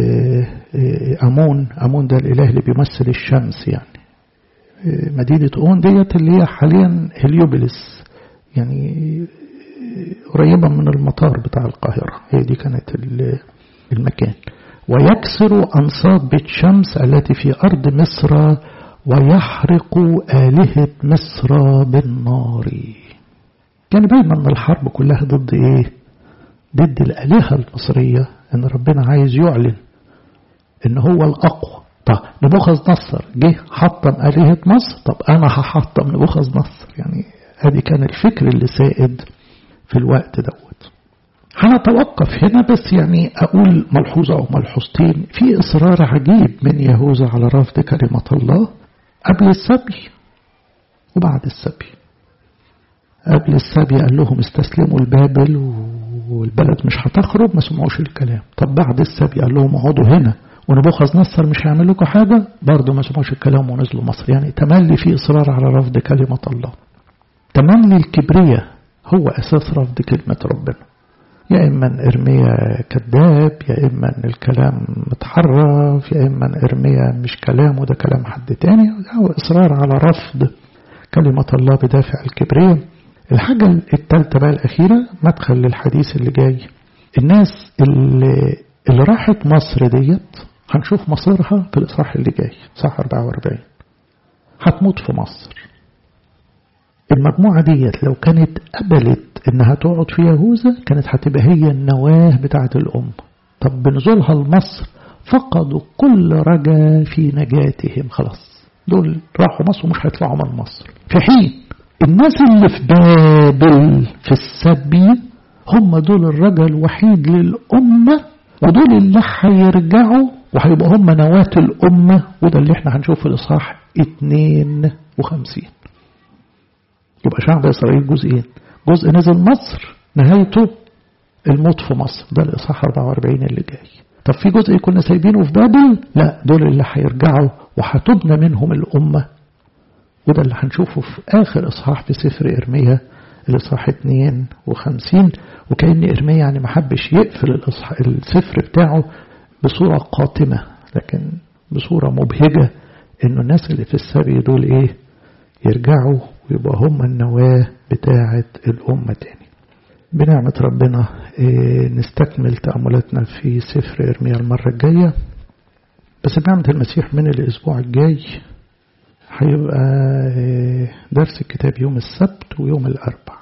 أمون. أمون ده الإله اللي بيمثل الشمس يعني. مدينة أون ديت اللي هي حاليا هليوبوليس، يعني قريبة من المطار بتاع القاهرة، هي دي كانت المكان. ويكسر أنصاب بيت شمس التي في أرض مصر ويحرق آلهة مصر بالنار. يعني باين ان الحرب كلها ضد ايه؟ ضد الآلهة المصرية، ان ربنا عايز يعلن ان هو الأقوى. طب نبوخذ نصر جه حطم آلهة مصر، طب انا هحطم نبوخذ نصر. يعني هذه كان الفكر اللي سائد في الوقت دوت. هنتوقف هنا بس يعني أقول ملحوظة أو ملحوظتين. في إصرار عجيب من يهوذا على رفض كلمة الله قبل السبي وبعد السبي. قبل السبي قال لهم استسلموا لبابل والبلد مش هتخرب، ما سمعوش الكلام. طب بعد السبي قال لهم اقعدوا هنا ونبوخذ نصر مش هيعمل لكم حاجة، برضه ما سمعوش الكلام ونزلوا مصر. يعني تملي في إصرار على رفض كلمة الله. تملي الكبرية هو أساس رفض كلمة ربنا. يا إما أن إرميا كذاب، يا إما أن الكلام متحرف، يا إما أن إرميا مش كلام وده كلام حد تاني. هو إصرار على رفض كلمة الله بدافع الكبرية. الحاجة الثالثة بقى الأخيرة، مدخل للحديث اللي جاي. الناس اللي راحت مصر ديت هنشوف مصيرها في الإصحاح اللي جاي، صح 44 هتموت في مصر. المجموعة ديت لو كانت قبلت انها تقعد في يهوذا كانت هتبقى هي النواة بتاعة الأمة. طب بنزولها لمصر فقدوا كل رجاء في نجاتهم، خلاص دول راحوا مصر ومش هيطلعوا من مصر. في حين الناس اللي في بابل في السبي هم دول الرجاء الوحيد للأمة، ودول اللي هيرجعوا وهيبقوا هم نواة الأمة. وده اللي احنا هنشوف في الإصحاح 52. يبقى شعب إسرائيل جزئين، جزء نزل مصر نهايته الموت في مصر، ده الإصحاح 44 اللي جاي. طب في جزء كنا سايبينه في بابل، لا دول اللي هيرجعوا وهتبنى منهم الأمة. وده اللي هنشوفه في آخر إصحاح في سفر إرميا الإصحاح 52. وكأن إرميا يعني ما حبش يقفل السفر بتاعه بصورة قاتمة، لكن بصورة مبهجة إنه الناس اللي في السبي دول إيه يرجعوا ويبقى هم النواة بتاعة الأمة تاني. بنعمة ربنا نستكمل تأملاتنا في سفر إرميا المرة الجاية، بس بنعمة المسيح من الأسبوع الجاي هيبقى درس الكتاب يوم السبت ويوم الأربع.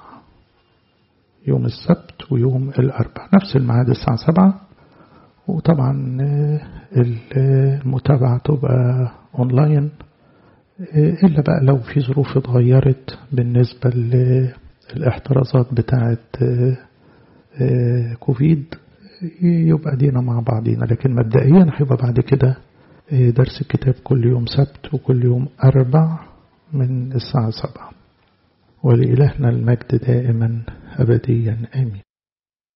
يوم السبت ويوم الأربع نفس الميعاد الساعة 7. وطبعا المتابعة تبقى أونلاين، إلا بقى لو في ظروف اتغيرت بالنسبة للاحترازات بتاعة كوفيد يبقى دينا مع بعضينا. لكن مبدئيا هيبقى بعد كده درس الكتاب كل يوم سبت وكل يوم أربع من الساعة 7. ولإلهنا المجد دائما أبديا آمين.